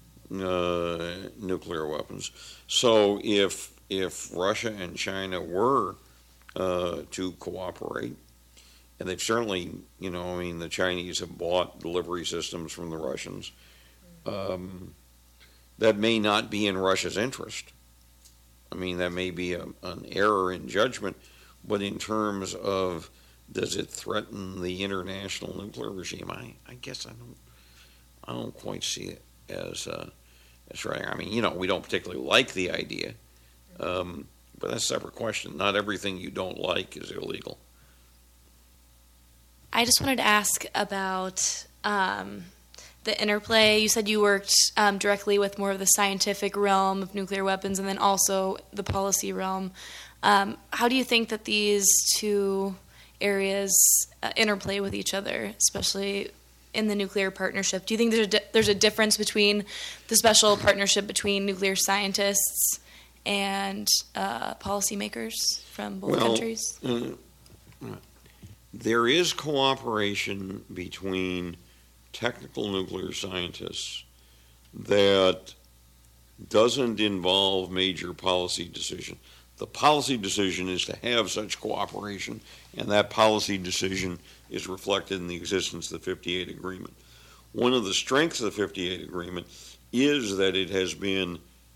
uh, nuclear weapons. So if if Russia and China were uh, to cooperate, and they've certainly, you know, I mean, the Chinese have bought delivery systems from the Russians, um, that may not be in Russia's interest. I mean, that may be a, an error in judgment, but in terms of does it threaten the international nuclear regime, I, I guess I don't I don't quite see it as uh, as right. I mean, you know, we don't particularly like the idea, um, but that's a separate question. Not everything you don't like is illegal. I just wanted to ask about um, the interplay. You said you worked um, directly with more of the scientific realm of nuclear weapons and then also the policy realm. Um, how do you think that these two areas uh, interplay with each other, especially in the nuclear partnership? Do you think there's a, di- there's a difference between the special partnership between nuclear scientists and uh, policymakers from both well, countries? Uh, there is cooperation between technical nuclear scientists that doesn't involve major policy decision. The policy decision is to have such cooperation, and that policy decision is reflected in the existence of the fifty-eight agreement. One of the strengths of the fifty-eight agreement is that it has been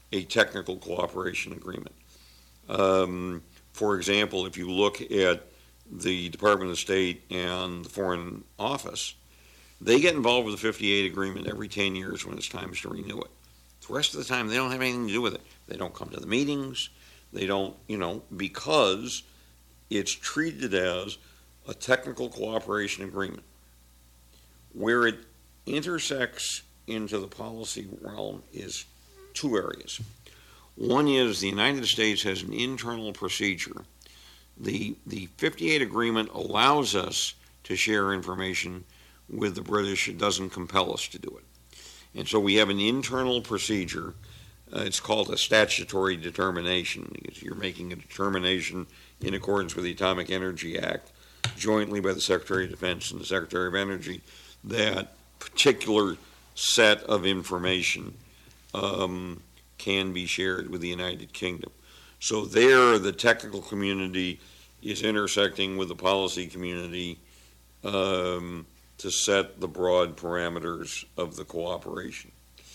a technical cooperation agreement. Um, for example, if you look at the Department of State and the Foreign Office, they get involved with the fifty-eight agreement every ten years when it's time to renew it. The rest of the time, they don't have anything to do with it. They don't come to the meetings. They don't, you know, because it's treated as a technical cooperation agreement. Where it intersects into the policy realm is two areas. One is the United States has an internal procedure. The, the fifty-eight agreement allows us to share information with the British. It doesn't compel us to do it. And so we have an internal procedure. Uh, it's called a statutory determination, because you're making a determination in accordance with the Atomic Energy Act, jointly by the Secretary of Defense and the Secretary of Energy, that particular set of information um, can be shared with the United Kingdom. So there, the technical community is intersecting with the policy community um, to set the broad parameters of the cooperation.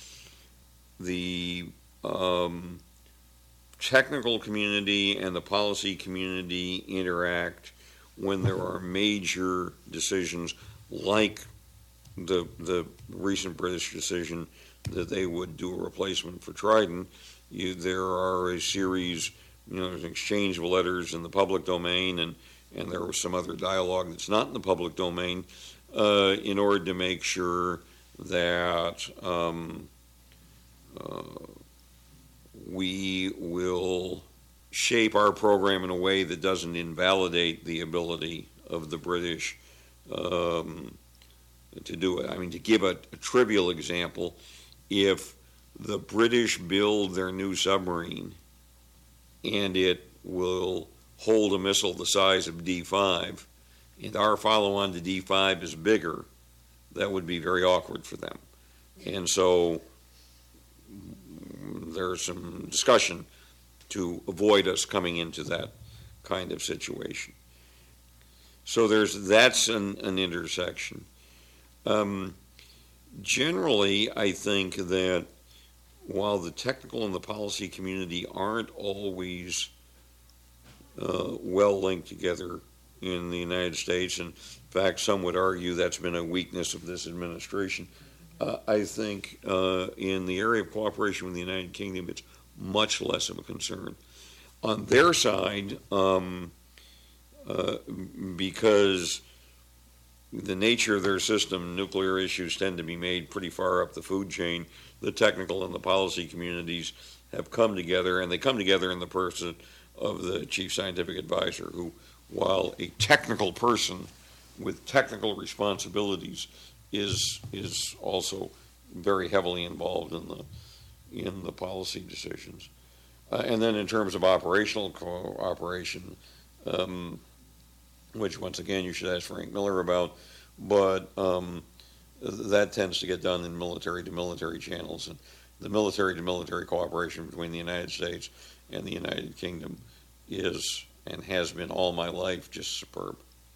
The um, technical community and the policy community interact when there are major decisions, like the the recent British decision that they would do a replacement for Trident. You, there are a series, you know, there's an exchange of letters in the public domain, and, and there was some other dialogue that's not in the public domain uh, in order to make sure that um, uh, we will shape our program in a way that doesn't invalidate the ability of the British um, to do it. I mean, to give a, a trivial example, if the British build their new submarine and it will hold a missile the size of D five, and our follow-on to D five is bigger, that would be very awkward for them. And so there's some discussion to avoid us coming into that kind of situation. So there's that's an, an intersection. Um, generally, I think that while the technical and the policy community aren't always uh, well linked together in the United States, and in fact, some would argue that's been a weakness of this administration, uh, I think uh, in the area of cooperation with the United Kingdom, it's much less of a concern. On their side, um, uh, because the nature of their system, nuclear issues tend to be made pretty far up the food chain, the technical and the policy communities have come together, and they come together in the person of the chief scientific advisor, who, while a technical person with technical responsibilities, is is also very heavily involved in the in the policy decisions. Uh, and then in terms of operational cooperation, um, which once again you should ask Frank Miller about, but um, that tends to get done in military to military channels, and the military to military cooperation between the United States and the United Kingdom is and has been all my life just superb.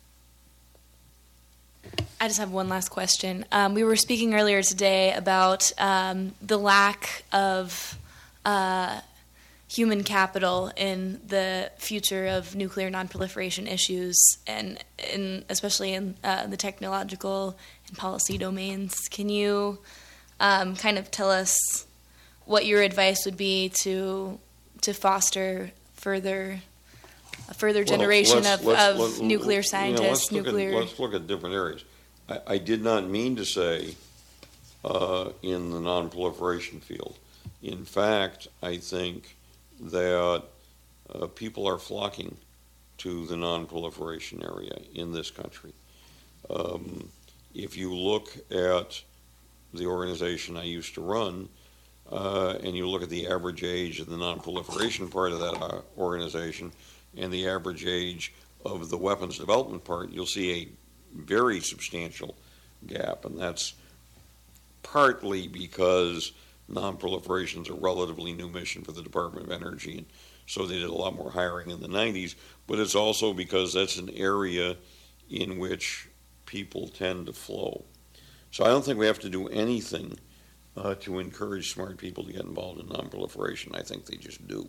I just have one last question. Um, we were speaking earlier today about um, the lack of uh, human capital in the future of nuclear nonproliferation issues, and, and especially in uh, the technological and policy domains. Can you um, kind of tell us what your advice would be to to foster further a further generation well, let's, of, let's, of let's, nuclear scientists? You know, let's nuclear. Look at, let's look at different areas. I, I did not mean to say uh, in the nonproliferation field. In fact, I think that uh, people are flocking to the nonproliferation area in this country. Um, if you look at the organization I used to run, uh, and you look at the average age of the nonproliferation part of that uh, organization and the average age of the weapons development part, you'll see a very substantial gap, and that's partly because nonproliferation is a relatively new mission for the Department of Energy, and so they did a lot more hiring in the nineties, but it's also because that's an area in which people tend to flow. So I don't think we have to do anything uh, to encourage smart people to get involved in nonproliferation. I think they just do.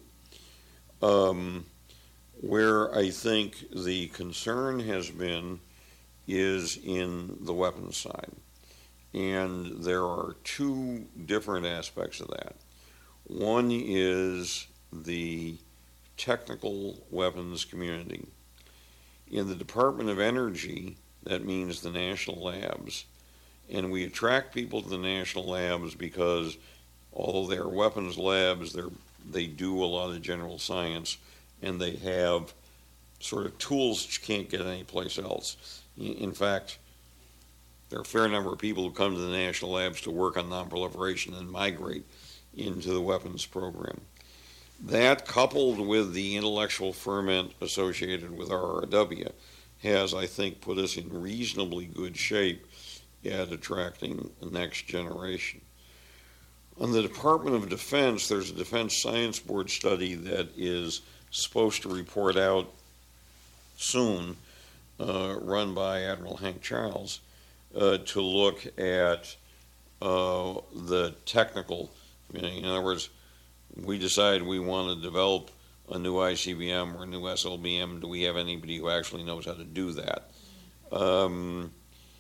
Um, where I think the concern has been is in the weapons side. And there are two different aspects of that. One is the technical weapons community. In the Department of Energy, that means the national labs. And we attract people to the national labs because although they're weapons labs, they're, they do a lot of general science, and they have sort of tools that you can't get anyplace else. In fact, there are a fair number of people who come to the national labs to work on nonproliferation and migrate into the weapons program. That, coupled with the intellectual ferment associated with R R W, has, I think, put us in reasonably good shape at attracting the next generation. On the Department of Defense, there's a Defense Science Board study that is supposed to report out soon, uh, run by Admiral Hank Charles, uh, to look at uh, the technical, in other words, we decide we want to develop a new I C B M or a new S L B M. Do we have anybody who actually knows how to do that? Um,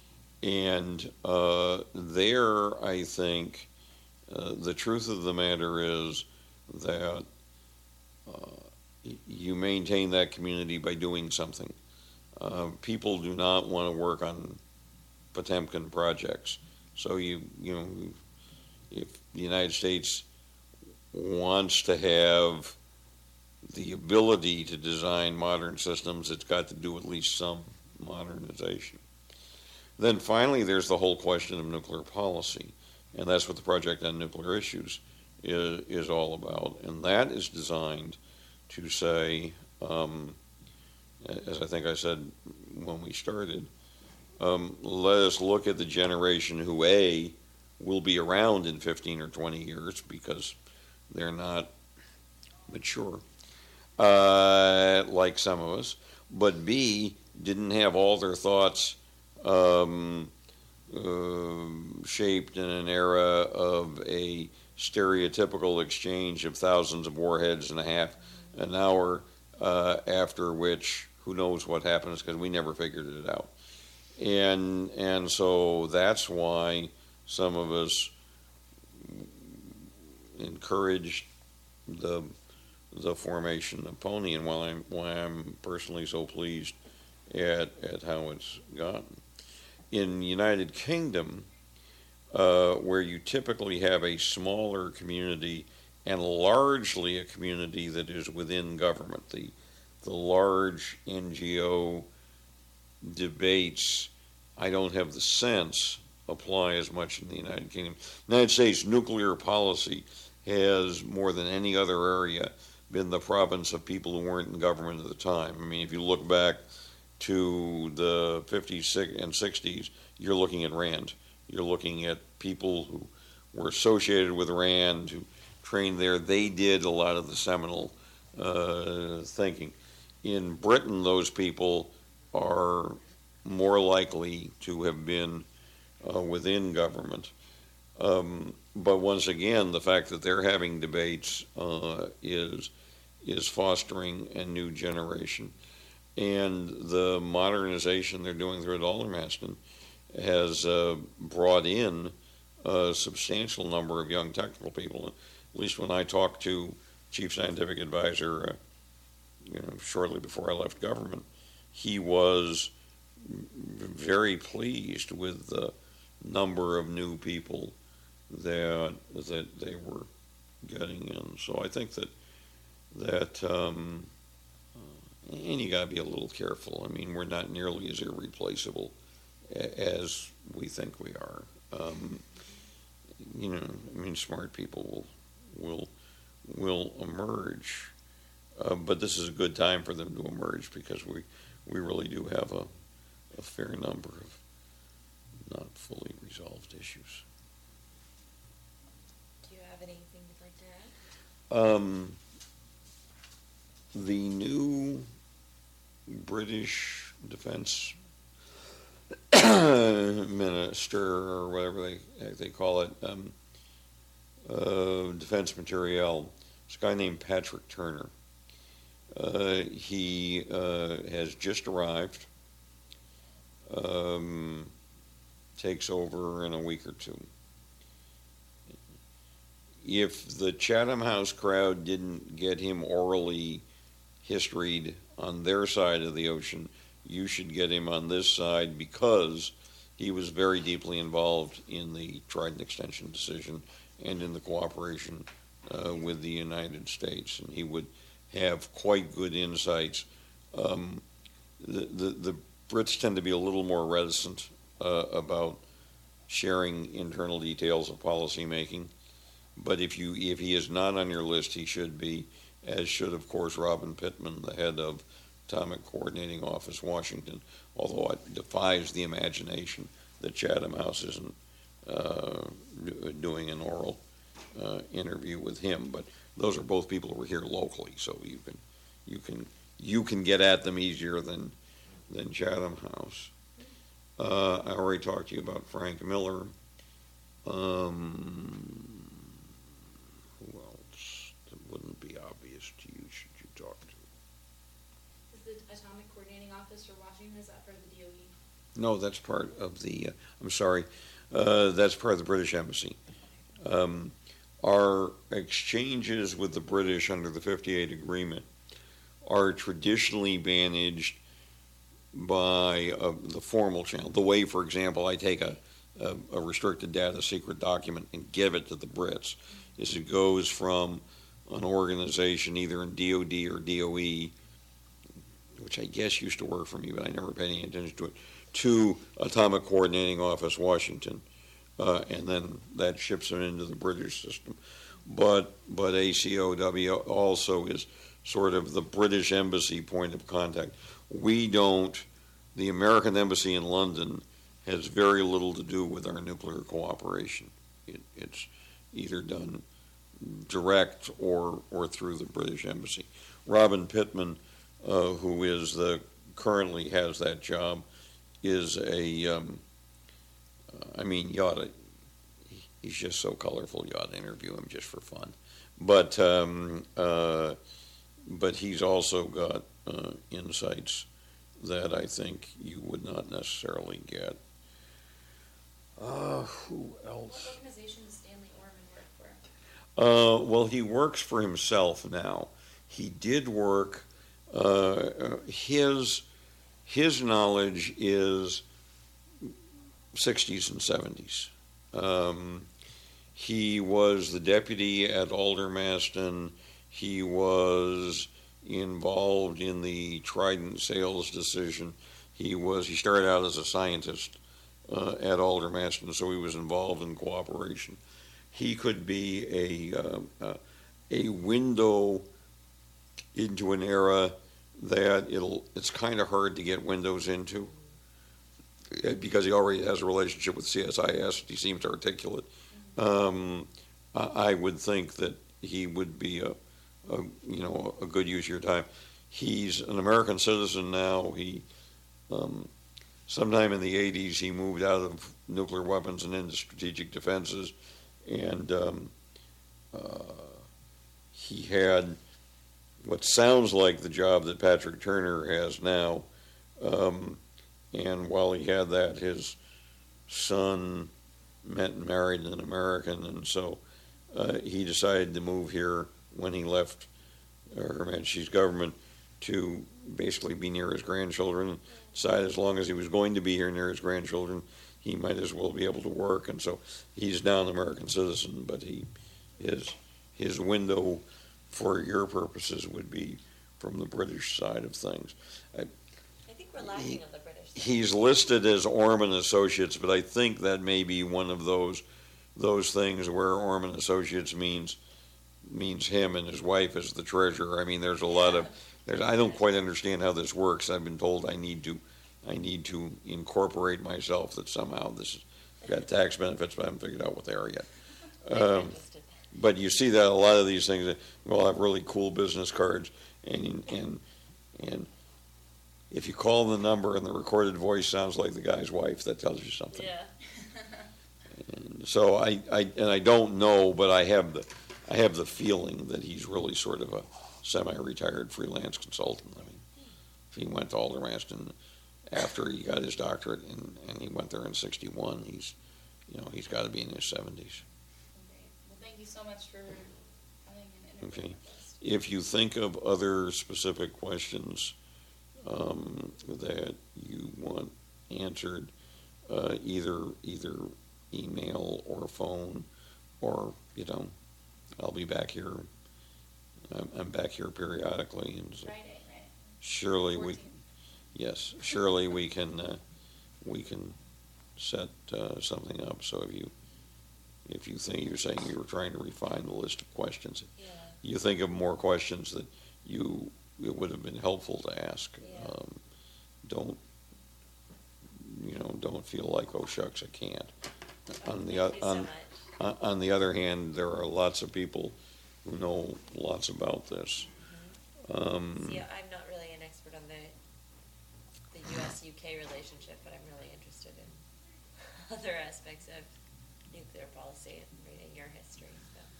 and uh, there, I think, uh, the truth of the matter is that uh, you maintain that community by doing something. Uh, people do not want to work on Potemkin projects. So you, you know, if the United States wants to have the ability to design modern systems, it's got to do at least some modernization. Then finally, there's the whole question of nuclear policy, and that's what the Project on Nuclear Issues is, is all about. And that is designed to say, um, as I think I said when we started, um, let us look at the generation who, A, will be around in fifteen or twenty years because they're not mature, uh, like some of us, but B, didn't have all their thoughts um, uh, shaped in an era of a stereotypical exchange of thousands of warheads and a half an hour, uh, after which who knows what happens because we never figured it out. And, and so that's why some of us encouraged the the formation of PONI, and why I'm why I'm personally so pleased at at how it's gotten. In the United Kingdom, uh, where you typically have a smaller community and largely a community that is within government, the the large N G O debates, I don't have the sense apply as much in the United Kingdom. The United States nuclear policy has, more than any other area, been the province of people who weren't in government at the time. I mean, if you look back to the fifties and sixties, you're looking at RAND. You're looking at people who were associated with RAND, who trained there. They did a lot of the seminal uh, thinking. In Britain, those people are more likely to have been uh, within government. Um, but once again, the fact that they're having debates uh, is is fostering a new generation. And the modernization they're doing through Aldermaston has uh, brought in a substantial number of young technical people. At least when I talked to Chief Scientific Advisor, uh, you know, shortly before I left government, he was very pleased with the number of new people that that they were getting in. So I think that that um, uh, and you got to be a little careful. I mean, we're not nearly as irreplaceable a- as we think we are. Um, you know, I mean, smart people will will will emerge, uh, but this is a good time for them to emerge because we we really do have a a fair number of not fully resolved issues. Do you have anything you'd like to add? Um, the new British defense minister, or whatever they they call it, um, uh, Defense Materiel. This guy named Patrick Turner. Uh, he uh, has just arrived. Um, takes over in a week or two. If the Chatham House crowd didn't get him orally historied on their side of the ocean, you should get him on this side, because he was very deeply involved in the Trident extension decision and in the cooperation uh, with the United States, and he would have quite good insights. Um, the, the, the Brits tend to be a little more reticent uh, about sharing internal details of policy making, but if you if he is not on your list, he should be, as should, of course, Robin Pittman, the head of Atomic Coordinating Office, Washington, although it defies the imagination that Chatham House isn't uh, doing an oral uh, interview with him. But those are both people who are here locally, so you can you can you can get at them easier than than Chatham House. Uh, I already talked to you about Frank Miller. Um, who else that wouldn't be obvious to you should you talk to? Is the Atomic Coordinating Office for Washington, is that part of the D O E? No, that's part of the, uh, I'm sorry, uh, that's part of the British Embassy. Um, our exchanges with the British under the fifty-eight agreement are traditionally managed by uh, the formal channel. The way, for example, I take a, a, a restricted data secret document and give it to the Brits is it goes from an organization either in D O D or D O E, which I guess used to work for me, but I never paid any attention to it, to Atomic Coordinating Office, Washington, uh, and then that ships it into the British system. But but A C O W also is sort of the British Embassy point of contact. We don't, the American Embassy in London has very little to do with our nuclear cooperation. It, it's either done direct or or through the British Embassy. Robin Pittman, uh, who is the currently has that job, is a, um, uh, I mean, you ought to, he's just so colorful, you ought to interview him just for fun. But um, uh, but he's also got uh, insights that I think you would not necessarily get. Uh, who else? What organization does Stanley Orman work for? Uh, well, he works for himself now. He did work, uh, his, his knowledge is sixties and seventies. Um, he was the deputy at Aldermaston. He was involved in the Trident sales decision. He was, he started out as a scientist uh, at Aldermaston, so he was involved in cooperation. He could be a, uh, uh, a window into an era that it'll, it's kind of hard to get windows into because he already has a relationship with C S I S. He seems articulate. Um, I would think that he would be a, a, you know, a good use of your time. He's an American citizen now. He, um, sometime in the eighties, he moved out of nuclear weapons and into strategic defenses, and um, uh, he had what sounds like the job that Patrick Turner has now. Um, and while he had that, his son met and married an American, and so uh, he decided to move here when he left Her Majesty's government to basically be near his grandchildren. Decided as long as he was going to be here near his grandchildren, he might as well be able to work, and so he's now an American citizen, but he his his window for your purposes would be from the British side of things. I, I think we're lacking he, of the British side. He's listed as Orman Associates, but I think that may be one of those those things where Orman Associates means means him and his wife as the treasurer. I mean, there's a lot of there's. I don't quite understand how this works. I've been told I need to I need to incorporate myself that somehow this has got tax benefits, but I haven't figured out what they are yet. Um, But you see that a lot of these things will have really cool business cards, and and and if you call the number and the recorded voice sounds like the guy's wife, that tells you something. Yeah. And so I, I, and I don't know, but I have the, I have the feeling that he's really sort of a semi-retired freelance consultant. I mean, if he went to Aldermaston after he got his doctorate and, and he went there in sixty-one, he's, you know, he's got to be in his seventies. Okay. Well, thank you so much for coming and interviewing Okay. with us. If you think of other specific questions um, that you want answered, uh, either either email or phone, or you know, I'll be back here. I'm, I'm back here periodically, and so Friday, right? surely we, fourteenth. yes, surely we can uh, we can set uh, something up. So if you if you think you're saying you were trying to refine the list of questions, Yeah. you think of more questions that you it would have been helpful to ask. Yeah. Um, don't you know? Don't feel like, oh shucks, I can't. On the Thank you so on much. on on the other hand, there are lots of people who know lots about this. Um, See, I'm not really an expert on the, the U S U K relationship, but I'm really interested in other aspects of nuclear policy and reading your history,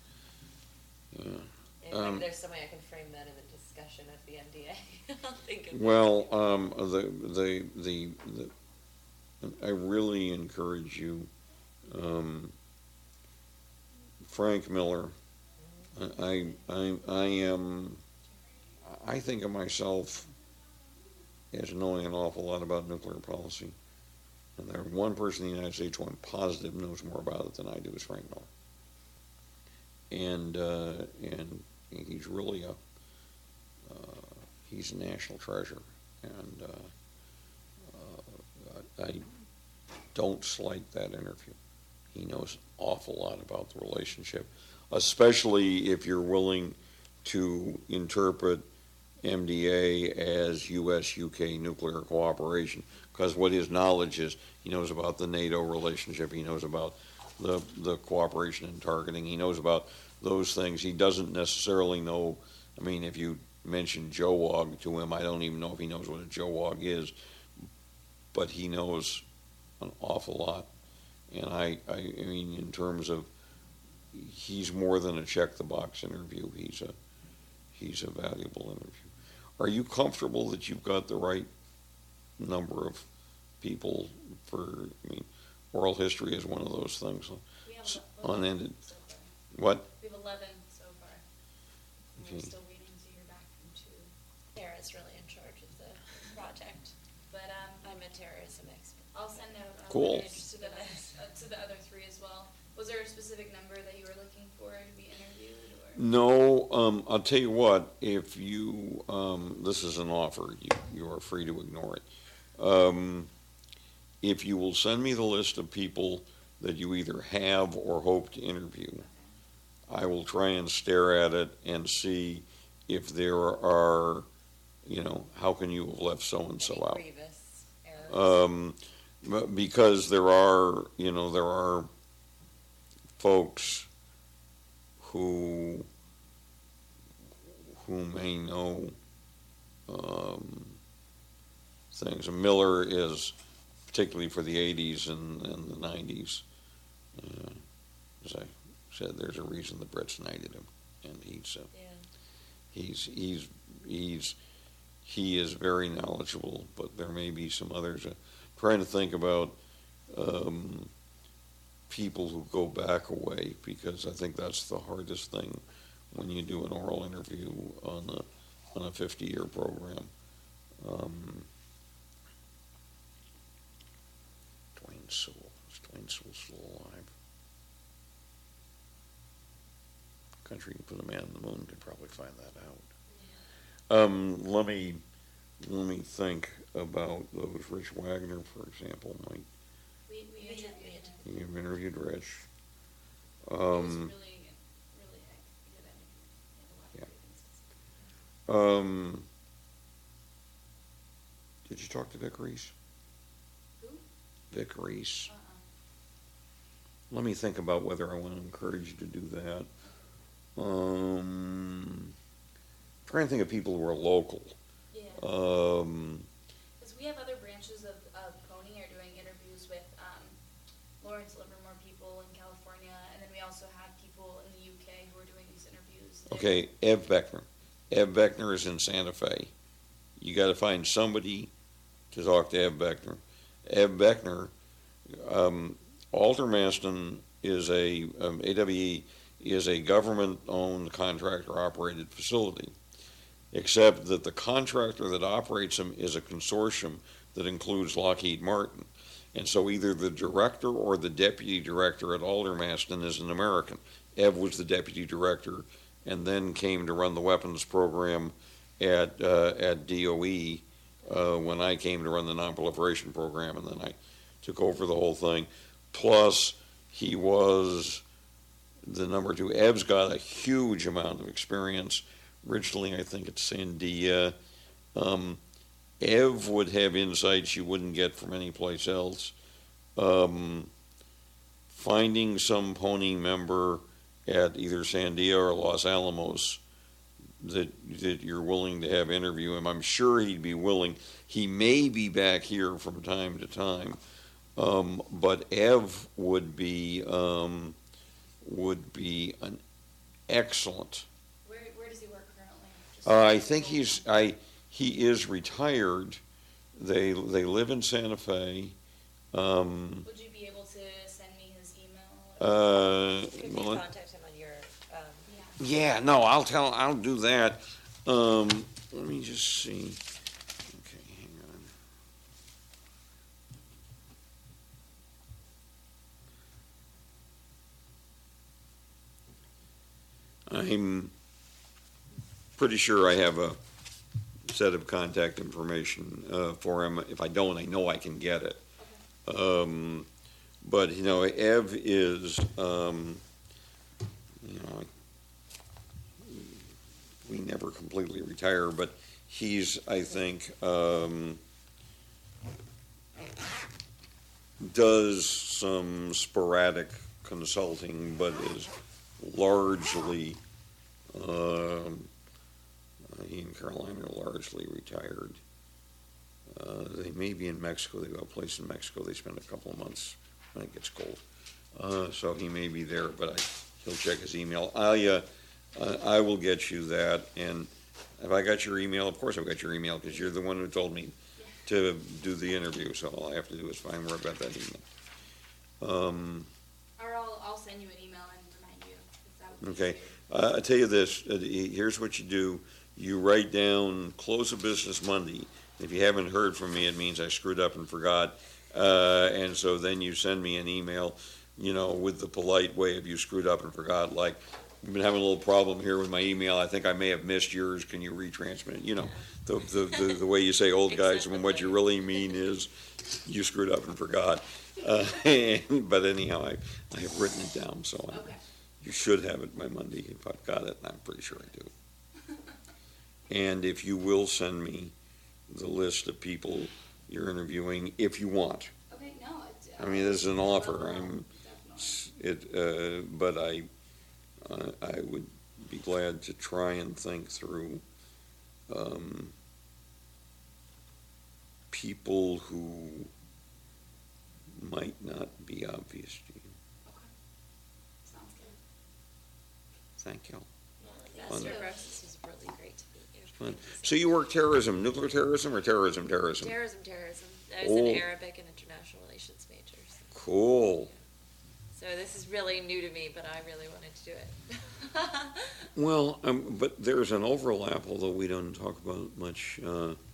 so. yeah. Maybe Um, there's some way I can frame that in the discussion of the N D A. I'll think of Well, um, the, the, the, the, I really encourage you, um, Frank Miller, I, I, I am, I think of myself as knowing an awful lot about nuclear policy. And there's one person in the United States who I'm positive knows more about it than I do is Frank Miller. And, uh, and he's really a, uh, he's a national treasure. And, uh, uh, I don't slight that interview. He knows an awful lot about the relationship, especially if you're willing to interpret M D A as U S U K nuclear cooperation, because what his knowledge is, he knows about the NATO relationship, he knows about the, the cooperation in targeting, he knows about those things. He doesn't necessarily know, I mean, if you mention JOWOG to him, I don't even know if he knows what a JOWOG is, but he knows an awful lot. And I, I, I mean, in terms of, he's more than a check-the-box interview. He's a, he's a valuable interview. Are you comfortable that you've got the right number of people for, I mean, oral history is one of those things, We have s- eleven unended. so far. What? We have eleven so far. And we're Okay. still waiting to hear back from two. Tara's really in charge of the project. But um, I'm a terrorism expert. I'll send out uh, Cool. letters to the, uh, to the other three as well. Was there a specific number that you were looking for to be interviewed, or? No, um, I'll tell you what, if you, um, this is an offer, you, you are free to ignore it. Um, if you will send me the list of people that you either have or hope to interview, I will try and stare at it and see if there are, you know, how can you have left so-and-so Any out? grievous errors. Um, but because there are, you know, there are folks who who may know um, things. And Miller is particularly for the eighties and, and the nineties. Uh, as I said, there's a reason the Brits knighted him, and he's uh, Yeah. he's he's he's he is very knowledgeable. But there may be some others. Uh, trying to think about um, people who go back a way, because I think that's the hardest thing when you do an oral interview on a on a fifty-year program. Um, Dwayne Sewell. Is Dwayne Sewell still alive? Country can put a man on the moon can probably find that out. Um, let me let me think about those. Rich Wagner, for example, might We, we We had- interviewed we had- him. you've interviewed Rich. It was Um, really, really a good interview. He had a lot of Yeah. grievances. um, did you talk to Vic Reese? Who? Vic Reese. Uh-uh. Let me think about whether I want to encourage you to do that. Um, trying to think of people who are local. Yeah. Um, Because we have other branches of, of Coney are doing interviews with um, Lawrence Livermore people people in California, and then we also have people in the U K who are doing these interviews. Okay, Ev Beckner. Ev Beckner is in Santa Fe. You got to find somebody to talk to Ev Beckner. Ev Beckner, um, Aldermaston is a, um, A W E is a government-owned contractor-operated facility, except that the contractor that operates them is a consortium that includes Lockheed Martin. And so either the director or the deputy director at Aldermaston is an American. Ev was the deputy director and then came to run the weapons program at uh, at D O E uh, when I came to run the nonproliferation program, and then I took over the whole thing. Plus, he was the number two. Ev's got a huge amount of experience. Originally, I think at Sandia. Um, Ev would have insights you wouldn't get from any place else. Um, finding some pony member at either Sandia or Los Alamos that that you're willing to have interview him. I'm sure he'd be willing. He may be back here from time to time, um, but Ev would be um, would be an excellent. Where where does he work currently? Just Uh, I think he's I he is retired. They they live in Santa Fe. Um, Would you be able to send me his email? uh, Could you well, it- contact him on your, um, Yeah. Yeah, no, I'll tell, I'll do that. Um, let me just see. Okay, hang on. I'm pretty sure I have a set of contact information uh, for him. If I don't, I know I can get it. Um, but, you know, Ev is, um, you know, we never completely retire, but he's, I think, um, does some sporadic consulting, but is largely, um, he and Caroline are largely retired. Uh, they may be in Mexico. They got a place in Mexico. They spend a couple of months when it gets cold. Uh, so he may be there, but I, he'll check his email. I, uh, uh, I will get you that. And have I got your email? Of course I've got your email because you're the one who told me to do the interview. So all I have to do is find where I've got that email. Um, Or I'll, I'll send you an email and remind you if that would be Okay. easier. Uh, I tell you this, uh, here's what you do. You write down close of business Monday. If you haven't heard from me, it means I screwed up and forgot. Uh, and so then you send me an email, you know, with the polite way of you screwed up and forgot, like, I've been having a little problem here with my email. I think I may have missed yours. Can you retransmit it? You know, the, the, the, the way you say old guys, when what you really mean is you screwed up and forgot. Uh, and, but anyhow, I, I have written it down, so I, Okay. you should have it by Monday if I've got it, and I'm pretty sure I do. And if you will send me the list of people you're interviewing, if you want. Okay, no, it's. I mean, this is an offer. I'm, Definitely. it, uh, but I, uh, I would be glad to try and think through, um, people who might not be obvious to you. Sounds good. Thank you. yes, Fun. Mister Brooks, this was really great to meet you. Fun. So you work terrorism, nuclear terrorism, or terrorism, terrorism? Terrorism, terrorism. I was Oh. an Arabic and international relations major. So. Cool. So this is really new to me, but I really wanted to do it. Well, um, but there's an overlap, although we don't talk about it much. Uh,